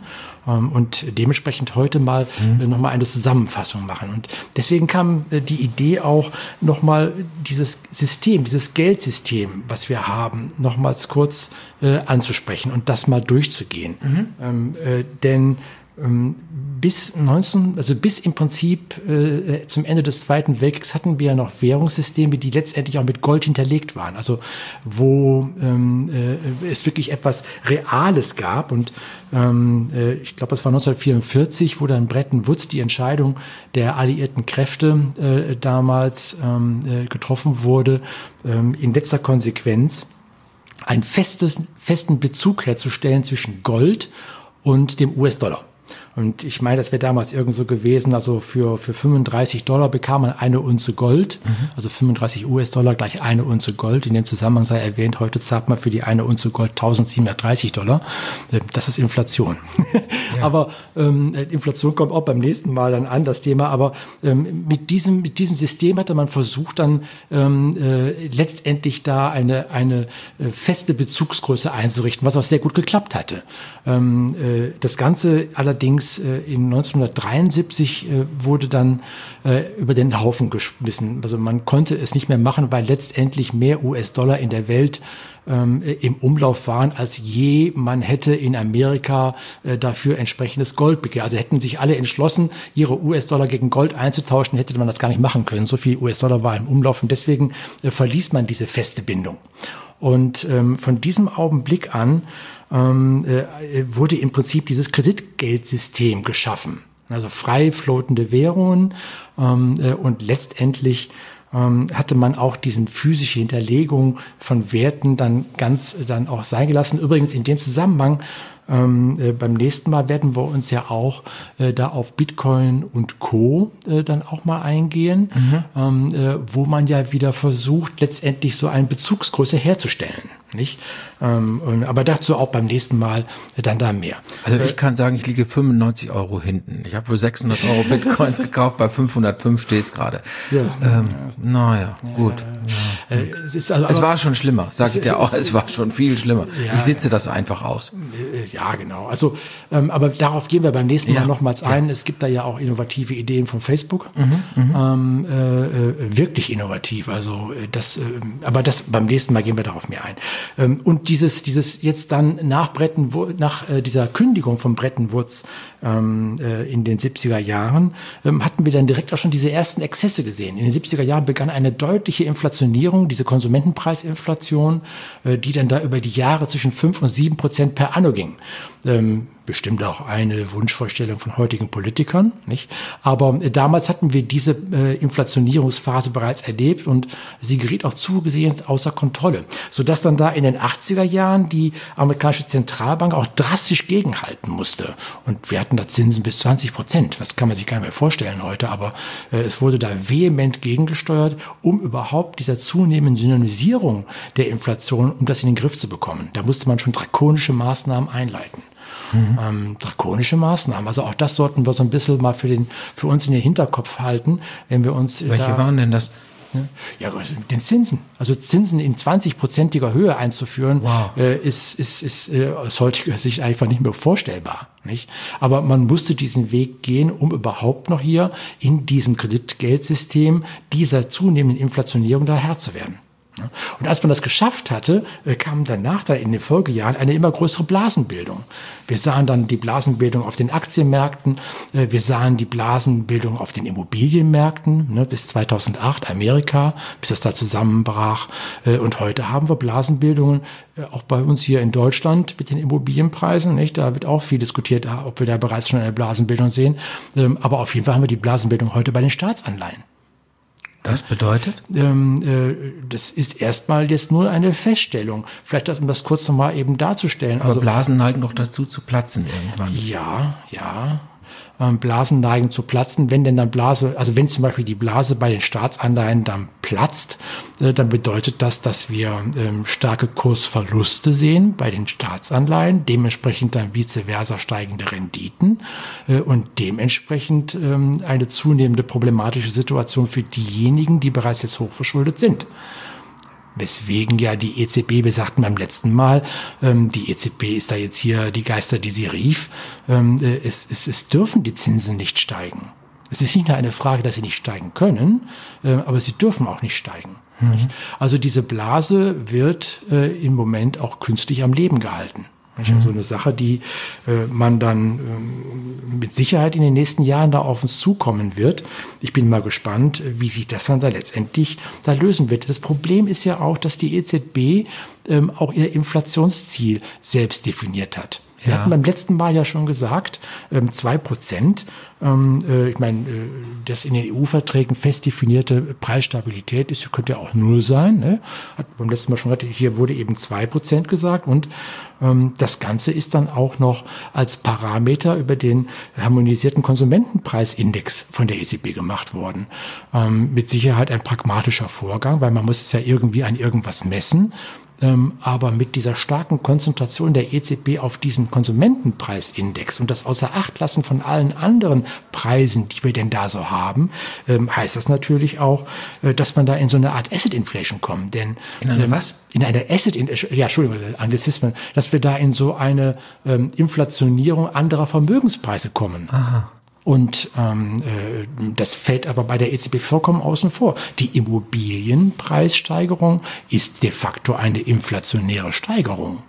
Und dementsprechend heute mal mhm. nochmal eine Zusammenfassung machen. Und deswegen kam die Idee auch, nochmal dieses System, dieses Geldsystem, was wir haben, nochmals kurz äh, anzusprechen und das mal durchzugehen. Mhm. Ähm, äh, denn ähm, bis neunzehn, also bis im Prinzip äh, zum Ende des Zweiten Weltkriegs hatten wir ja noch Währungssysteme, die letztendlich auch mit Gold hinterlegt waren. Also wo ähm, äh, es wirklich etwas Reales gab. Und ähm, äh, ich glaube, das war neunzehnhundertvierundvierzig, wo dann Bretton Woods die Entscheidung der alliierten Kräfte äh, damals ähm, äh, getroffen wurde, ähm, in letzter Konsequenz einen festes, festen Bezug herzustellen zwischen Gold und dem U S-Dollar. Und ich meine, das wäre damals irgend so gewesen, also für, für fünfunddreißig Dollar bekam man eine Unze Gold, mhm. also fünfunddreißig US-Dollar gleich eine Unze Gold. In dem Zusammenhang sei erwähnt, heute zahlt man für die eine Unze Gold eintausendsiebenhundertdreißig Dollar. Das ist Inflation. Ja. Aber ähm, Inflation kommt auch beim nächsten Mal dann an, das Thema. Aber ähm, mit diesem mit diesem System hatte man versucht, dann ähm, äh, letztendlich da eine eine äh, feste Bezugsgröße einzurichten, was auch sehr gut geklappt hatte. Ähm, äh, das Ganze allerdings äh, in neunzehnhundertdreiundsiebzig äh, wurde dann äh, über den Haufen geschmissen. Also man konnte es nicht mehr machen, weil letztendlich mehr U S-Dollar in der Welt ähm, im Umlauf waren, als je man hätte in Amerika äh, dafür entsprechendes Gold begehrt. Also hätten sich alle entschlossen, ihre U S-Dollar gegen Gold einzutauschen, hätte man das gar nicht machen können. So viel U S-Dollar war im Umlauf und deswegen äh, verließ man diese feste Bindung. Und ähm, von diesem Augenblick an ähm, äh, wurde im Prinzip dieses Kreditgeldsystem geschaffen. Also frei floatende Währungen ähm, äh, und letztendlich ähm, hatte man auch diesen physische Hinterlegung von Werten dann ganz äh, dann auch sein gelassen. Übrigens in dem Zusammenhang Ähm, äh, beim nächsten Mal werden wir uns ja auch äh, da auf Bitcoin und Co. Äh, dann auch mal eingehen, mhm. ähm, äh, wo man ja wieder versucht, letztendlich so eine Bezugsgröße herzustellen. Nicht? Ähm, und, aber dazu auch beim nächsten Mal äh, dann da mehr. Also ich kann sagen, ich liege fünfundneunzig Euro hinten. Ich habe für sechshundert Euro Bitcoins gekauft, bei fünfhundertfünf steht es gerade. Ja. Ähm, naja, ja, gut. Ja. Äh, es, ist also, es war schon schlimmer, sage ich dir auch. Es war schon viel schlimmer. Ja, ich sitze das einfach aus. Ja, genau. Also, ähm, aber darauf gehen wir beim nächsten Mal ja. nochmals ein. Ja. Es gibt da ja auch innovative Ideen von Facebook. Mhm, ähm, äh, wirklich innovativ. Also das, äh, aber das beim nächsten Mal gehen wir darauf mehr ein. Ähm, und dieses, dieses jetzt dann nach Bretton, nach äh, dieser Kündigung von Bretton Woods ähm, äh, in den siebziger Jahren ähm, hatten wir dann direkt auch schon diese ersten Exzesse gesehen. In den siebziger Jahren begann eine deutliche Inflationierung, diese Konsumentenpreisinflation, äh, die dann da über die Jahre zwischen fünf und sieben Prozent per anno ging. Ähm, bestimmt auch eine Wunschvorstellung von heutigen Politikern, nicht? Aber äh, damals hatten wir diese äh, Inflationierungsphase bereits erlebt und sie geriet auch zugesehen außer Kontrolle, sodass dann da in den achtziger Jahren die amerikanische Zentralbank auch drastisch gegenhalten musste. Und wir hatten da Zinsen bis zwanzig Prozent. Das kann man sich gar nicht mehr vorstellen heute, aber äh, es wurde da vehement gegengesteuert, um überhaupt dieser zunehmenden Dynamisierung der Inflation, um das in den Griff zu bekommen. Da musste man schon drakonische Maßnahmen einleiten. Mhm. Ähm, drakonische Maßnahmen. Also auch das sollten wir so ein bisschen mal für den für uns in den Hinterkopf halten, wenn wir uns Welche da, waren denn das? Ja, den Zinsen. Also Zinsen in zwanzig-prozentiger Höhe einzuführen, wow. äh, ist, ist, ist äh, aus heutiger Sicht einfach nicht mehr vorstellbar. Nicht? Aber man musste diesen Weg gehen, um überhaupt noch hier in diesem Kreditgeldsystem dieser zunehmenden Inflationierung da Herr zu werden. Und als man das geschafft hatte, kam danach da in den Folgejahren eine immer größere Blasenbildung. Wir sahen dann die Blasenbildung auf den Aktienmärkten, wir sahen die Blasenbildung auf den Immobilienmärkten, ne, bis zweitausendacht Amerika, bis es da zusammenbrach. Und heute haben wir Blasenbildungen auch bei uns hier in Deutschland mit den Immobilienpreisen. Nicht? Da wird auch viel diskutiert, ob wir da bereits schon eine Blasenbildung sehen. Aber auf jeden Fall haben wir die Blasenbildung heute bei den Staatsanleihen. Das bedeutet? Ähm, äh, das ist erstmal jetzt nur eine Feststellung. Vielleicht, um das kurz nochmal eben darzustellen. Aber also, Blasen neigen doch dazu zu platzen irgendwann. Ja, ja. Ähm, Blasen neigen zu platzen. Wenn denn dann Blase, also wenn zum Beispiel die Blase bei den Staatsanleihen dann platzt, äh, dann bedeutet das, dass wir ähm, starke Kursverluste sehen bei den Staatsanleihen, dementsprechend dann vice versa steigende Renditen äh, und dementsprechend ähm, eine zunehmende problematische Situation für diejenigen, die bereits jetzt hochverschuldet sind. Weswegen ja die E Z B, wir sagten beim letzten Mal, ähm, die E Z B ist da jetzt hier die Geister, die sie rief, ähm, äh, es, es, es dürfen die Zinsen nicht steigen. Es ist nicht nur eine Frage, dass sie nicht steigen können, äh, aber sie dürfen auch nicht steigen. Mhm. Also diese Blase wird äh, im Moment auch künstlich am Leben gehalten. Mhm. Also eine Sache, die äh, man dann äh, mit Sicherheit in den nächsten Jahren da auf uns zukommen wird. Ich bin mal gespannt, wie sich das dann da letztendlich da lösen wird. Das Problem ist ja auch, dass die E Z B ähm, auch ihr Inflationsziel selbst definiert hat. Wir Ja. hatten beim letzten Mal ja schon gesagt, ähm, zwei Prozent. Ähm, äh, ich meine, äh, das in den E U-Verträgen fest definierte Preisstabilität ist, könnte ja auch null sein. Ne? Hat beim letzten Mal schon gesagt, hier wurde eben zwei Prozent gesagt. Und ähm, das Ganze ist dann auch noch als Parameter über den harmonisierten Konsumentenpreisindex von der E Z B gemacht worden. Ähm, mit Sicherheit ein pragmatischer Vorgang, weil man muss es ja irgendwie an irgendwas messen. Ähm, aber mit dieser starken Konzentration der E Z B auf diesen Konsumentenpreisindex und das außer Acht lassen von allen anderen Preisen, die wir denn da so haben, ähm, heißt das natürlich auch, äh, dass man da in so eine Art Asset Inflation kommt. Denn In eine ähm, was? In eine Asset, in, ja, Entschuldigung, Anglizismen, dass wir da in so eine ähm, Inflationierung anderer Vermögenspreise kommen. Aha. Und ähm, äh, das fällt aber bei der E Z B vollkommen außen vor. Die Immobilienpreissteigerung ist de facto eine inflationäre Steigerung.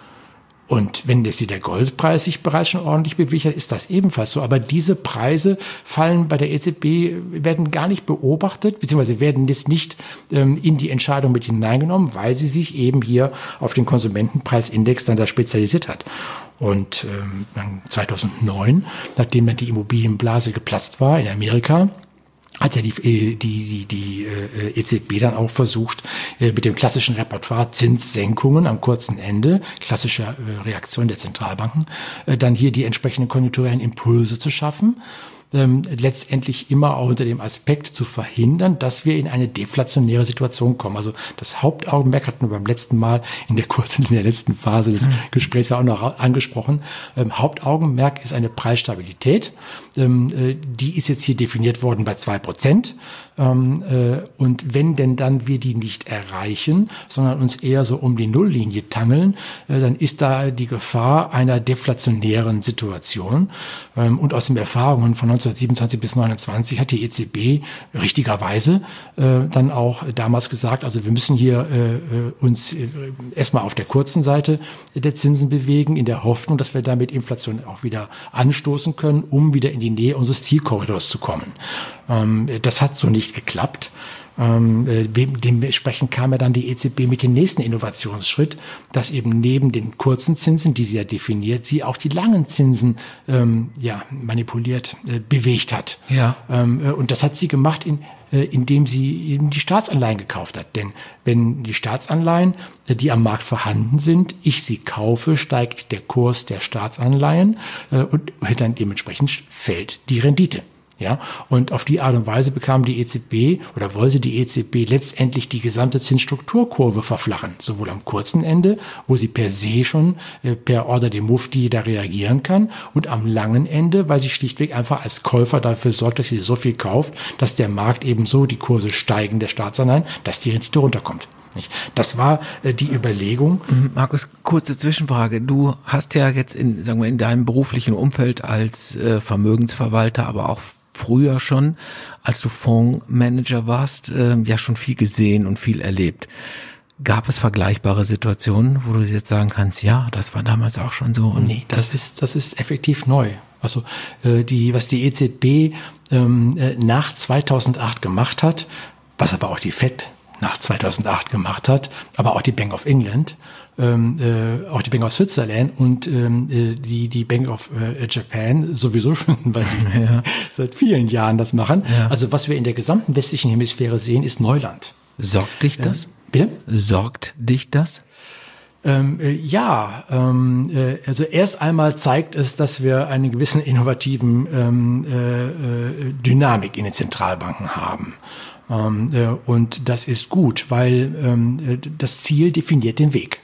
Und wenn jetzt der Goldpreis sich bereits schon ordentlich bewegt hat, ist das ebenfalls so. Aber diese Preise fallen bei der E Z B, werden gar nicht beobachtet, beziehungsweise werden jetzt nicht ähm, in die Entscheidung mit hineingenommen, weil sie sich eben hier auf den Konsumentenpreisindex dann da spezialisiert hat. Und ähm, zweitausendneun, nachdem dann die Immobilienblase geplatzt war in Amerika, hat ja die, die, die, die äh, E Z B dann auch versucht, äh, mit dem klassischen Repertoire Zinssenkungen am kurzen Ende, klassische äh, Reaktion der Zentralbanken, äh, dann hier die entsprechenden konjunkturellen Impulse zu schaffen. Ähm, letztendlich immer auch unter dem Aspekt zu verhindern, dass wir in eine deflationäre Situation kommen. Also das Hauptaugenmerk hatten wir beim letzten Mal in der kurzen, in der letzten Phase des mhm. Gesprächs ja auch noch angesprochen. Ähm, Hauptaugenmerk ist eine Preisstabilität. Ähm, äh, die ist jetzt hier definiert worden bei zwei Prozent. Ähm, äh, und wenn denn dann wir die nicht erreichen, sondern uns eher so um die Nulllinie tangeln, äh, dann ist da die Gefahr einer deflationären Situation. Ähm, und aus den Erfahrungen von neunzehnhundertsiebenundzwanzig bis neunundzwanzig hat die E Z B richtigerweise äh, dann auch damals gesagt, also wir müssen hier äh, uns äh, erstmal auf der kurzen Seite der Zinsen bewegen, in der Hoffnung, dass wir damit Inflation auch wieder anstoßen können, um wieder in die Nähe unseres Zielkorridors zu kommen. Ähm, das hat so nicht geklappt. Ähm, dementsprechend kam ja dann die E Z B mit dem nächsten Innovationsschritt, dass eben neben den kurzen Zinsen, die sie ja definiert, sie auch die langen Zinsen ähm, ja manipuliert, äh, bewegt hat. Ja. Ähm, äh, und das hat sie gemacht, in, äh, indem sie eben die Staatsanleihen gekauft hat. Denn wenn die Staatsanleihen, äh, die am Markt vorhanden sind, ich sie kaufe, steigt der Kurs der Staatsanleihen äh, und dann dementsprechend fällt die Rendite. Ja, und auf die Art und Weise bekam die E Z B oder wollte die E Z B letztendlich die gesamte Zinsstrukturkurve verflachen, sowohl am kurzen Ende, wo sie per se schon äh, per Order de Mufti da reagieren kann, und am langen Ende, weil sie schlichtweg einfach als Käufer dafür sorgt, dass sie so viel kauft, dass der Markt eben so die Kurse steigen der Staatsanleihen, dass die Rendite runterkommt. Nicht? Das war äh, die Überlegung. Markus, kurze Zwischenfrage. Du hast ja jetzt in, sagen wir, in deinem beruflichen Umfeld als äh, Vermögensverwalter, aber auch früher schon, als du Fondsmanager warst, äh, ja schon viel gesehen und viel erlebt. Gab es vergleichbare Situationen, wo du jetzt sagen kannst, ja, das war damals auch schon so? Und nee, das, das ist das ist effektiv neu. Also äh, die was die E Z B ähm, äh, nach zweitausendacht gemacht hat, was aber auch die Fed nach zweitausendacht gemacht hat, aber auch die Bank of England, ähm, äh, auch die Bank of Switzerland und ähm, äh, die die Bank of äh, Japan sowieso schon, weil die ja. seit vielen Jahren das machen. Ja. Also was wir in der gesamten westlichen Hemisphäre sehen, ist Neuland. Sorgt dich das? Äh, bitte? Sorgt dich das? Ähm, äh, ja, ähm, äh, also erst einmal zeigt es, dass wir einen gewissen innovativen ähm, äh, äh, Dynamik in den Zentralbanken haben. Ähm, äh, und das ist gut, weil ähm, das Ziel definiert den Weg.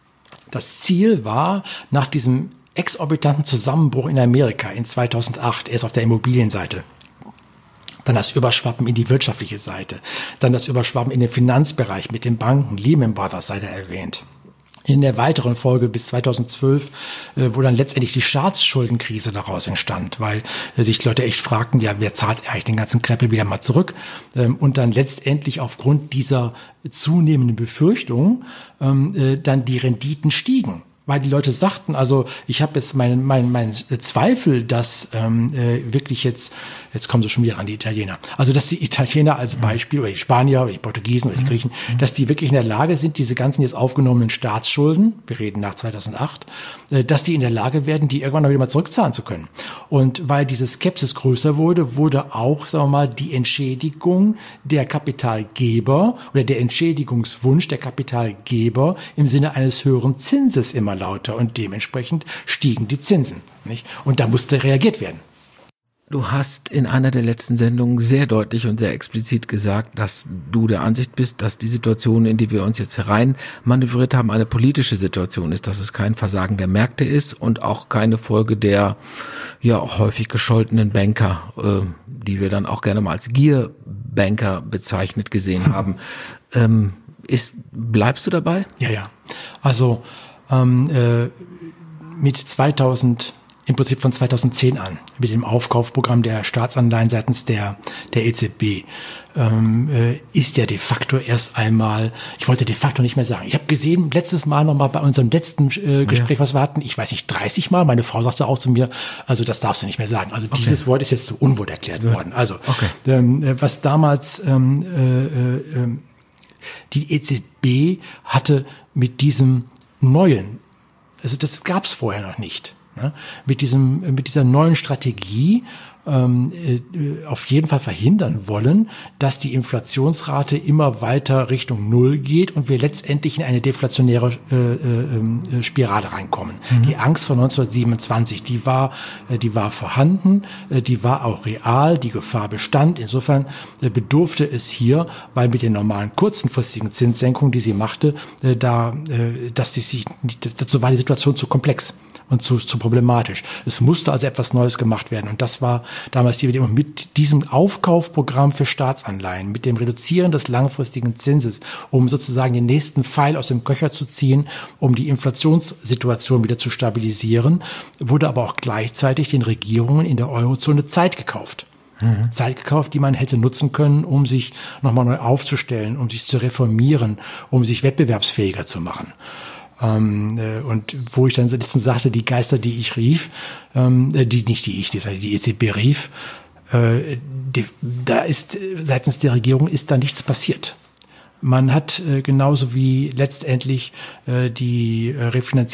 Das Ziel war, nach diesem exorbitanten Zusammenbruch in Amerika in zweitausendacht, erst auf der Immobilienseite, dann das Überschwappen in die wirtschaftliche Seite, dann das Überschwappen in den Finanzbereich mit den Banken, Lehman Brothers sei da erwähnt. In der weiteren Folge bis zweitausendzwölf, äh, wo dann letztendlich die Staatsschuldenkrise daraus entstand, weil äh, sich die Leute echt fragten, ja, wer zahlt eigentlich den ganzen Krempel wieder mal zurück? Ähm, und dann letztendlich aufgrund dieser zunehmenden Befürchtung ähm, äh, dann die Renditen stiegen. Weil die Leute sagten, also ich habe jetzt meinen mein, mein Zweifel, dass ähm, äh, wirklich jetzt Jetzt kommen sie schon wieder an die Italiener. Also, dass die Italiener als Beispiel, oder die Spanier, oder die Portugiesen, oder die Griechen, dass die wirklich in der Lage sind, diese ganzen jetzt aufgenommenen Staatsschulden, wir reden nach zweitausendacht, dass die in der Lage werden, die irgendwann wieder mal zurückzahlen zu können. Und weil diese Skepsis größer wurde, wurde auch, sagen wir mal, die Entschädigung der Kapitalgeber oder der Entschädigungswunsch der Kapitalgeber im Sinne eines höheren Zinses immer lauter und dementsprechend stiegen die Zinsen, nicht? Und da musste reagiert werden. Du hast in einer der letzten Sendungen sehr deutlich und sehr explizit gesagt, dass du der Ansicht bist, dass die Situation, in die wir uns jetzt herein manövriert haben, eine politische Situation ist, dass es kein Versagen der Märkte ist und auch keine Folge der ja auch häufig gescholtenen Banker, äh, die wir dann auch gerne mal als Gierbanker bezeichnet gesehen haben. Ähm, ist, bleibst du dabei? Ja, ja. Also ähm, äh, mit zweitausend im Prinzip von zweitausendzehn an, mit dem Aufkaufprogramm der Staatsanleihen seitens der der E Z B, ähm, äh, ist ja de facto erst einmal, ich wollte de facto nicht mehr sagen, ich habe gesehen, letztes Mal nochmal bei unserem letzten äh, Gespräch, ja. was wir hatten, ich weiß nicht, dreißig Mal, meine Frau sagte auch zu mir, also das darfst du nicht mehr sagen, also okay. Dieses Wort ist jetzt zu Unwort erklärt ja. worden. Also okay. ähm, was damals ähm, äh, äh, die E Z B hatte mit diesem neuen, also das gab es vorher noch nicht, ne? mit diesem mit dieser neuen Strategie ähm, äh, auf jeden Fall verhindern wollen, dass die Inflationsrate immer weiter Richtung Null geht und wir letztendlich in eine deflationäre äh, äh, Spirale reinkommen. Mhm. Die Angst von neunzehnhundertsiebenundzwanzig, die war, äh, die war vorhanden, äh, die war auch real, die Gefahr bestand. Insofern äh, bedurfte es hier, weil mit den normalen kurzfristigen Zinssenkungen, die sie machte, äh, da, äh, dass die sich, dazu war die Situation zu komplex und zu, zu problematisch. Es musste also etwas Neues gemacht werden. Und das war damals die Idee. Und mit diesem Aufkaufprogramm für Staatsanleihen, mit dem Reduzieren des langfristigen Zinses, um sozusagen den nächsten Pfeil aus dem Köcher zu ziehen, um die Inflationssituation wieder zu stabilisieren, wurde aber auch gleichzeitig den Regierungen in der Eurozone Zeit gekauft. Mhm. Zeit gekauft, die man hätte nutzen können, um sich nochmal neu aufzustellen, um sich zu reformieren, um sich wettbewerbsfähiger zu machen. Ähm, äh, und wo ich dann letztens sagte, die Geister, die ich rief, ähm, die nicht die ich, die, die E Z B rief, äh, die, da ist seitens der Regierung ist da nichts passiert. Man hat äh, genauso wie letztendlich äh, die äh,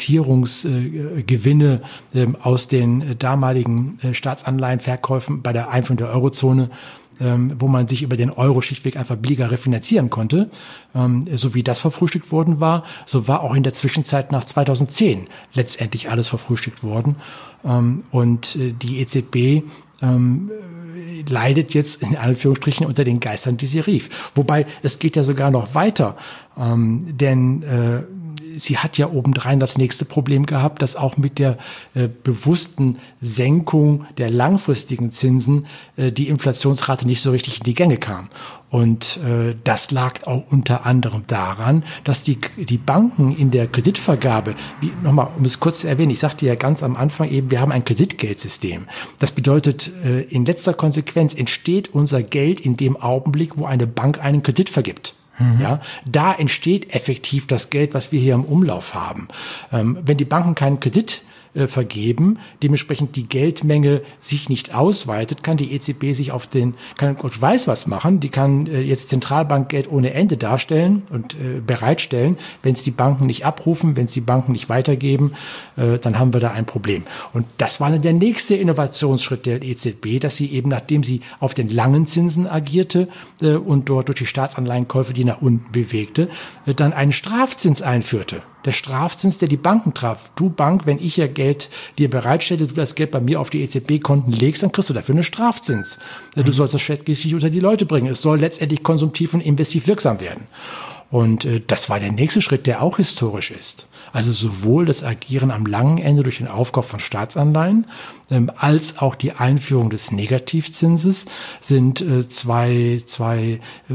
Refinanzierungsgewinne äh, aus den äh, damaligen äh, Staatsanleihenverkäufen bei der Einführung der Eurozone, ähm, wo man sich über den Euro schlichtweg einfach billiger refinanzieren konnte, ähm, so wie das verfrühstückt worden war, so war auch in der Zwischenzeit nach zweitausendzehn letztendlich alles verfrühstückt worden. Ähm, und äh, die E Z B ähm, leidet jetzt in Anführungsstrichen unter den Geistern, die sie rief. Wobei, es geht ja sogar noch weiter, ähm, denn äh, sie hat ja obendrein das nächste Problem gehabt, dass auch mit der äh, bewussten Senkung der langfristigen Zinsen äh, die Inflationsrate nicht so richtig in die Gänge kam. Und äh, das lag auch unter anderem daran, dass die die Banken in der Kreditvergabe, wie nochmal, um es kurz zu erwähnen, ich sagte ja ganz am Anfang eben, wir haben ein Kreditgeldsystem. Das bedeutet, äh, in letzter Konsequenz entsteht unser Geld in dem Augenblick, wo eine Bank einen Kredit vergibt. Mhm. Ja, da entsteht effektiv das Geld, was wir hier im Umlauf haben. Ähm, wenn die Banken keinen Kredit äh, vergeben, dementsprechend die Geldmenge sich nicht ausweitet, kann die E Z B sich auf den, kann Gott weiß was machen, die kann äh, jetzt Zentralbankgeld ohne Ende darstellen und äh, bereitstellen. Wenn es die Banken nicht abrufen, wenn es die Banken nicht weitergeben, äh, dann haben wir da ein Problem. Und das war dann der nächste Innovationsschritt der E Z B, dass sie eben, nachdem sie auf den langen Zinsen agierte äh, und dort durch die Staatsanleihenkäufe die nach unten bewegte, äh, dann einen Strafzins einführte. Der Strafzins, der die Banken traf. Du Bank, wenn ich ja Geld dir bereitstelle, du das Geld bei mir auf die E Z B-Konten legst, dann kriegst du dafür einen Strafzins. Du sollst das schließlich unter die Leute bringen. Es soll letztendlich konsumtiv und investiv wirksam werden. Und äh, das war der nächste Schritt, der auch historisch ist. Also sowohl das Agieren am langen Ende durch den Aufkauf von Staatsanleihen ähm, als auch die Einführung des Negativzinses sind äh, zwei, zwei äh,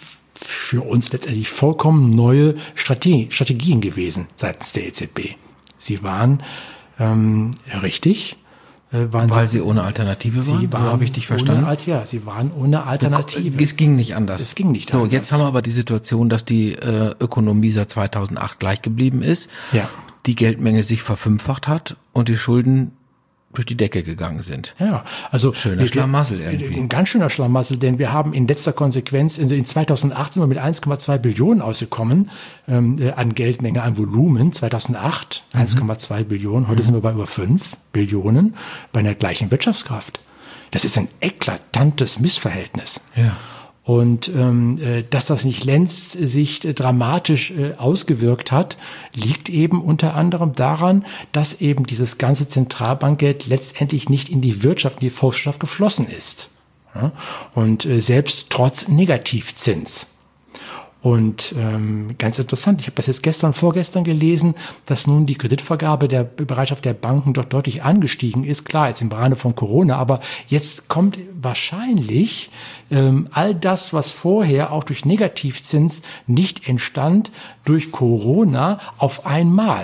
für uns letztendlich vollkommen neue Strategie, Strategien gewesen seitens der E Z B. Sie waren ähm, richtig, äh, waren weil sie, sie ohne Alternative waren. Sie waren so habe ich dich verstanden. Ohne, ja, sie waren ohne Alternative. Es ging nicht anders. Es ging nicht so, anders. So, jetzt haben wir aber die Situation, dass die äh, Ökonomie seit zweitausendacht gleich geblieben ist. Ja. Die Geldmenge sich verfünffacht hat und die Schulden durch die Decke gegangen sind. Ja, also schöner Schlamassel irgendwie. Ein ganz schöner Schlamassel, denn wir haben in letzter Konsequenz, in zweitausendacht sind wir mit eins Komma zwei Billionen ausgekommen ähm, an Geldmenge, an Volumen. zweitausendacht mhm. eins Komma zwei Billionen, heute mhm. sind wir bei über fünf Billionen bei einer gleichen Wirtschaftskraft. Das ist ein eklatantes Missverhältnis. Ja. Und ähm, dass das nicht längst sich dramatisch äh, ausgewirkt hat, liegt eben unter anderem daran, dass eben dieses ganze Zentralbankgeld letztendlich nicht in die Wirtschaft, in die Volkswirtschaft geflossen ist. Ja? Und äh, selbst trotz Negativzins. Und ähm, ganz interessant, ich habe das jetzt gestern, vorgestern gelesen, dass nun die Kreditvergabe der Bereitschaft der Banken doch deutlich angestiegen ist. Klar, jetzt im Rahmen von Corona, aber jetzt kommt wahrscheinlich ähm, all das, was vorher auch durch Negativzins nicht entstand, durch Corona auf einmal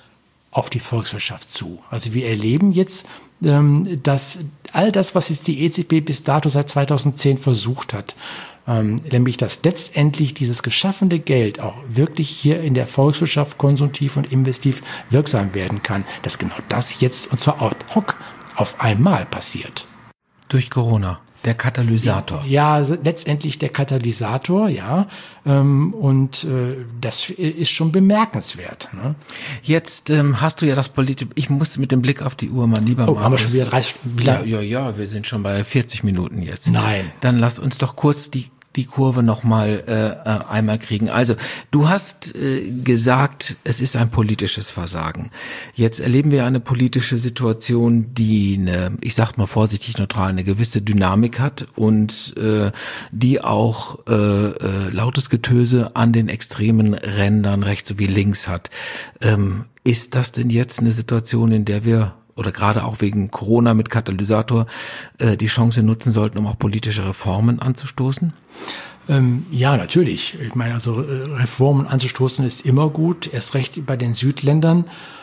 auf die Volkswirtschaft zu. Also wir erleben jetzt, ähm, dass all das, was jetzt die E Z B bis dato seit zweitausendzehn versucht hat, Ähm, nämlich dass letztendlich dieses geschaffene Geld auch wirklich hier in der Volkswirtschaft konsumtiv und investiv wirksam werden kann, dass genau das jetzt, und zwar ad hoc, auf einmal passiert. Durch Corona, der Katalysator. Ja, also letztendlich der Katalysator, ja, ähm, und äh, das ist schon bemerkenswert. Ne? Jetzt ähm, hast du ja das Politik, ich muss mit dem Blick auf die Uhr mal lieber oh, machen. Haben wir schon wieder dreißig Ja, ja, ja, wir sind schon bei vierzig Minuten jetzt. Nein. Dann lass uns doch kurz die die Kurve noch mal äh, einmal kriegen. Also du hast äh, gesagt, es ist ein politisches Versagen. Jetzt erleben wir eine politische Situation, die eine, ich sag mal vorsichtig neutral, eine gewisse Dynamik hat und äh, die auch äh, äh, lautes Getöse an den extremen Rändern rechts sowie links hat. Ähm, ist das denn jetzt eine Situation, in der wir oder gerade auch wegen Corona mit Katalysator äh, die Chance nutzen sollten, um auch politische Reformen anzustoßen? Ähm, ja, natürlich. Ich meine, also äh, Reformen anzustoßen ist immer gut, erst recht bei den Südländern.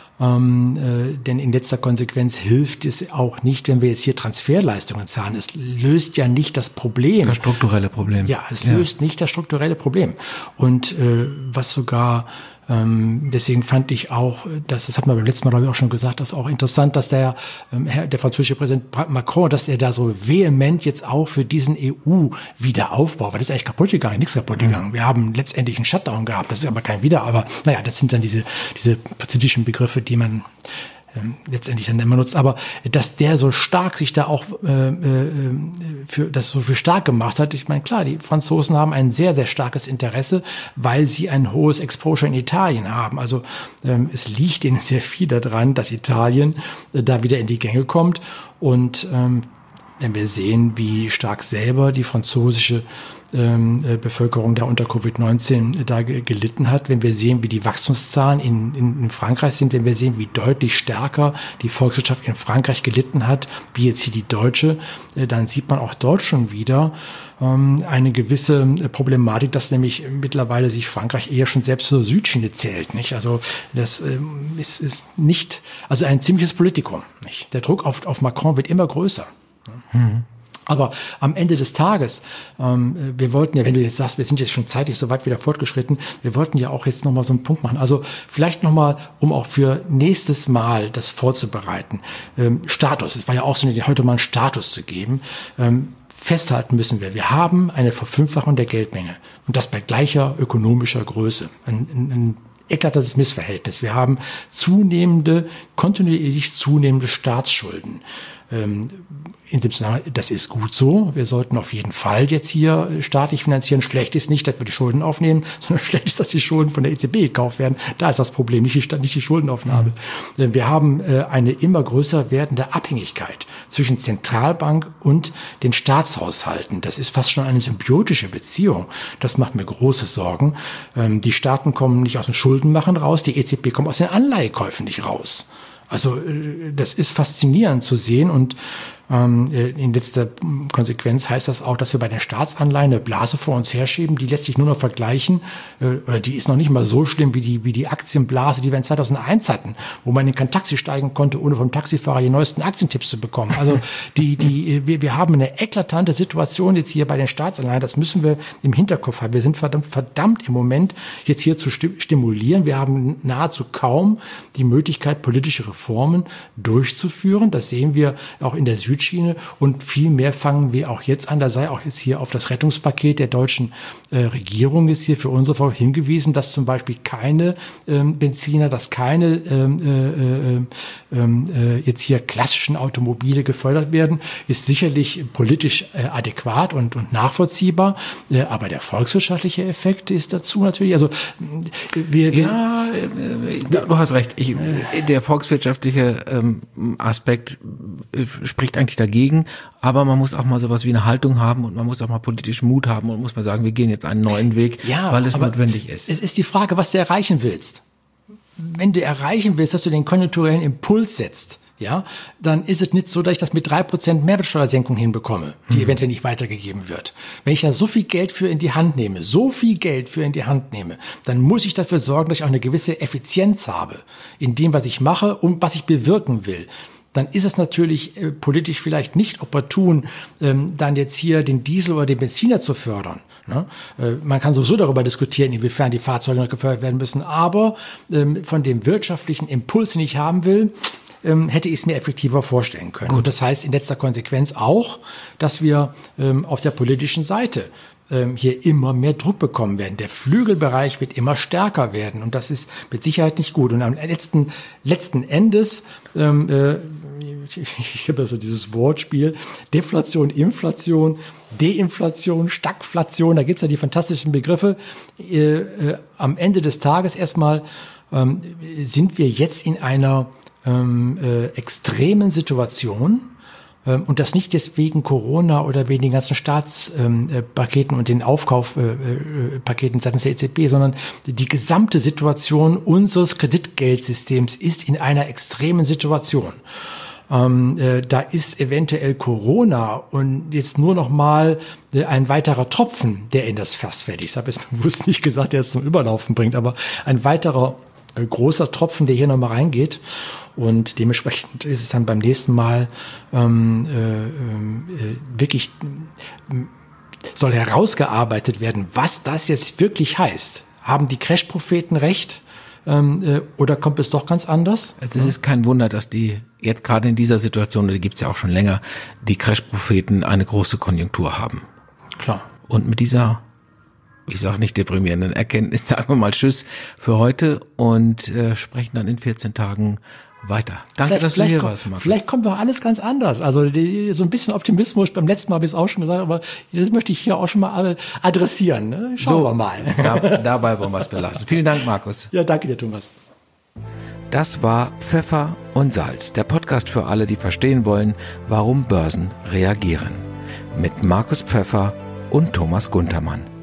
Ähm, äh, denn in letzter Konsequenz hilft es auch nicht, wenn wir jetzt hier Transferleistungen zahlen. Es löst ja nicht das Problem. Das strukturelle Problem. Ja, es löst ja nicht das strukturelle Problem. Und äh, was sogar Ähm, deswegen fand ich auch, dass, das hat man beim letzten Mal, glaube ich, auch schon gesagt, dass auch interessant, dass der, ähm, der französische Präsident Macron, dass er da so vehement jetzt auch für diesen E U-Wiederaufbau, weil das ist eigentlich kaputt gegangen, nichts kaputt gegangen. Wir haben letztendlich einen Shutdown gehabt, das ist aber kein Wieder, aber naja, das sind dann diese, diese politischen Begriffe, die man letztendlich dann immer nutzt, aber dass der so stark sich da auch äh, äh, für das so für stark gemacht hat, ich meine, klar, die Franzosen haben ein sehr, sehr starkes Interesse, weil sie ein hohes Exposure in Italien haben. Also ähm, es liegt ihnen sehr viel daran, dass Italien äh, da wieder in die Gänge kommt. Und ähm, wenn wir sehen, wie stark selber die französische ähm, Bevölkerung da unter Covid neunzehn da ge- gelitten hat, wenn wir sehen, wie die Wachstumszahlen in, in, in Frankreich sind, wenn wir sehen, wie deutlich stärker die Volkswirtschaft in Frankreich gelitten hat, wie jetzt hier die deutsche, äh, dann sieht man auch dort schon wieder ähm, eine gewisse Problematik, dass nämlich mittlerweile sich Frankreich eher schon selbst zur Südschiene zählt, nicht? Also das ähm, ist, ist nicht, also ein ziemliches Politikum, nicht? Der Druck auf, auf Macron wird immer größer. Mhm. Aber am Ende des Tages, ähm, wir wollten ja, wenn du jetzt sagst, wir sind jetzt schon zeitlich so weit wieder fortgeschritten, wir wollten ja auch jetzt nochmal so einen Punkt machen. Also vielleicht nochmal, um auch für nächstes Mal das vorzubereiten. Ähm, Status, es war ja auch so, heute mal einen Status zu geben. Ähm, festhalten müssen wir, wir haben eine Verfünffachung der Geldmenge und das bei gleicher ökonomischer Größe. Ein, ein, ein eklatantes Missverhältnis. Wir haben zunehmende, kontinuierlich zunehmende Staatsschulden. Ähm, in dem Zusammenhang, das ist gut so. Wir sollten auf jeden Fall jetzt hier staatlich finanzieren. Schlecht ist nicht, dass wir die Schulden aufnehmen, sondern schlecht ist, dass die Schulden von der E Z B gekauft werden. Da ist das Problem, nicht die, nicht die Schuldenaufnahme. Mhm. Wir haben äh, eine immer größer werdende Abhängigkeit zwischen Zentralbank und den Staatshaushalten. Das ist fast schon eine symbiotische Beziehung. Das macht mir große Sorgen. Ähm, die Staaten kommen nicht aus dem Schuldenmachen raus, die E Z B kommt aus den Anleihekäufen nicht raus. Also das ist faszinierend zu sehen und Ähm, in letzter Konsequenz heißt das auch, dass wir bei den Staatsanleihen eine Blase vor uns herschieben, die lässt sich nur noch vergleichen, äh, oder die ist noch nicht mal so schlimm wie die, wie die Aktienblase, die wir in zweitausendeins hatten, wo man in kein Taxi steigen konnte, ohne vom Taxifahrer die neuesten Aktientipps zu bekommen. Also die, die, wir, wir haben eine eklatante Situation jetzt hier bei den Staatsanleihen, das müssen wir im Hinterkopf haben. Wir sind verdammt, verdammt im Moment jetzt hier zu stimulieren. Wir haben nahezu kaum die Möglichkeit, politische Reformen durchzuführen. Das sehen wir auch in der Süd Schiene und viel mehr fangen wir auch jetzt an. Da sei auch jetzt hier auf das Rettungspaket der deutschen äh, Regierung ist hier für unsere Frau hingewiesen, dass zum Beispiel keine ähm, Benziner, dass keine ähm, äh, äh, äh, jetzt hier klassischen Automobile gefördert werden, ist sicherlich politisch äh, adäquat und, und nachvollziehbar. Äh, aber der volkswirtschaftliche Effekt ist dazu natürlich, also wir, wir ja, äh, du hast recht. Ich, äh, der volkswirtschaftliche ähm, Aspekt äh, spricht eigentlich dagegen, aber man muss auch mal sowas wie eine Haltung haben und man muss auch mal politischen Mut haben und muss mal sagen, wir gehen jetzt einen neuen Weg, ja, weil es notwendig ist. Es ist die Frage, was du erreichen willst. Wenn du erreichen willst, dass du den konjunkturellen Impuls setzt, ja, dann ist es nicht so, dass ich das mit drei Prozent Mehrwertsteuersenkung hinbekomme, die hm. eventuell nicht weitergegeben wird. Wenn ich da so viel Geld für in die Hand nehme, so viel Geld für in die Hand nehme, dann muss ich dafür sorgen, dass ich auch eine gewisse Effizienz habe in dem, was ich mache und was ich bewirken will. Dann ist es natürlich äh, politisch vielleicht nicht opportun, ähm, dann jetzt hier den Diesel oder den Benziner zu fördern. Ne? Äh, man kann sowieso darüber diskutieren, inwiefern die Fahrzeuge noch gefördert werden müssen. Aber ähm, von dem wirtschaftlichen Impuls, den ich haben will, ähm, hätte ich es mir effektiver vorstellen können. Gut. Und das heißt in letzter Konsequenz auch, dass wir ähm, auf der politischen Seite hier immer mehr Druck bekommen werden. Der Flügelbereich wird immer stärker werden und das ist mit Sicherheit nicht gut. Und am letzten, letzten Endes, ähm, äh, ich, ich habe also dieses Wortspiel, Deflation, Inflation, Deinflation, Stagflation, da gibt's ja die fantastischen Begriffe. Äh, äh, am Ende des Tages erstmal ähm, sind wir jetzt in einer ähm, äh, extremen Situation. Und das nicht jetzt wegen Corona oder wegen den ganzen Staatspaketen ähm, und den Aufkaufpaketen äh, seitens der E Z B, sondern die gesamte Situation unseres Kreditgeldsystems ist in einer extremen Situation. Ähm, äh, da ist eventuell Corona und jetzt nur noch mal äh, ein weiterer Tropfen, der in das Fass fällt. Ich habe jetzt bewusst nicht gesagt, der es zum Überlaufen bringt, aber ein weiterer äh, großer Tropfen, der hier noch mal reingeht. Und dementsprechend ist es dann beim nächsten Mal ähm, äh, äh, wirklich, äh, soll herausgearbeitet werden, was das jetzt wirklich heißt. Haben die Crash-Propheten recht ähm, äh, oder kommt es doch ganz anders? Also es ist kein Wunder, dass die jetzt gerade in dieser Situation, die gibt es ja auch schon länger, die Crash-Propheten eine große Konjunktur haben. Klar. Und mit dieser, ich sage nicht deprimierenden Erkenntnis, sagen wir mal Tschüss für heute und äh, sprechen dann in vierzehn Tagen weiter. Danke, dass du hier warst, Markus. Vielleicht kommt doch alles ganz anders. Also die, so ein bisschen Optimismus, beim letzten Mal habe ich es auch schon gesagt, aber das möchte ich hier auch schon mal adressieren. Ne? Schauen so, wir mal. Da, dabei wollen wir es belassen. Vielen Dank, Markus. Ja, danke dir, Thomas. Das war Pfeffer und Salz, der Podcast für alle, die verstehen wollen, warum Börsen reagieren. Mit Markus Pfeffer und Thomas Guntermann.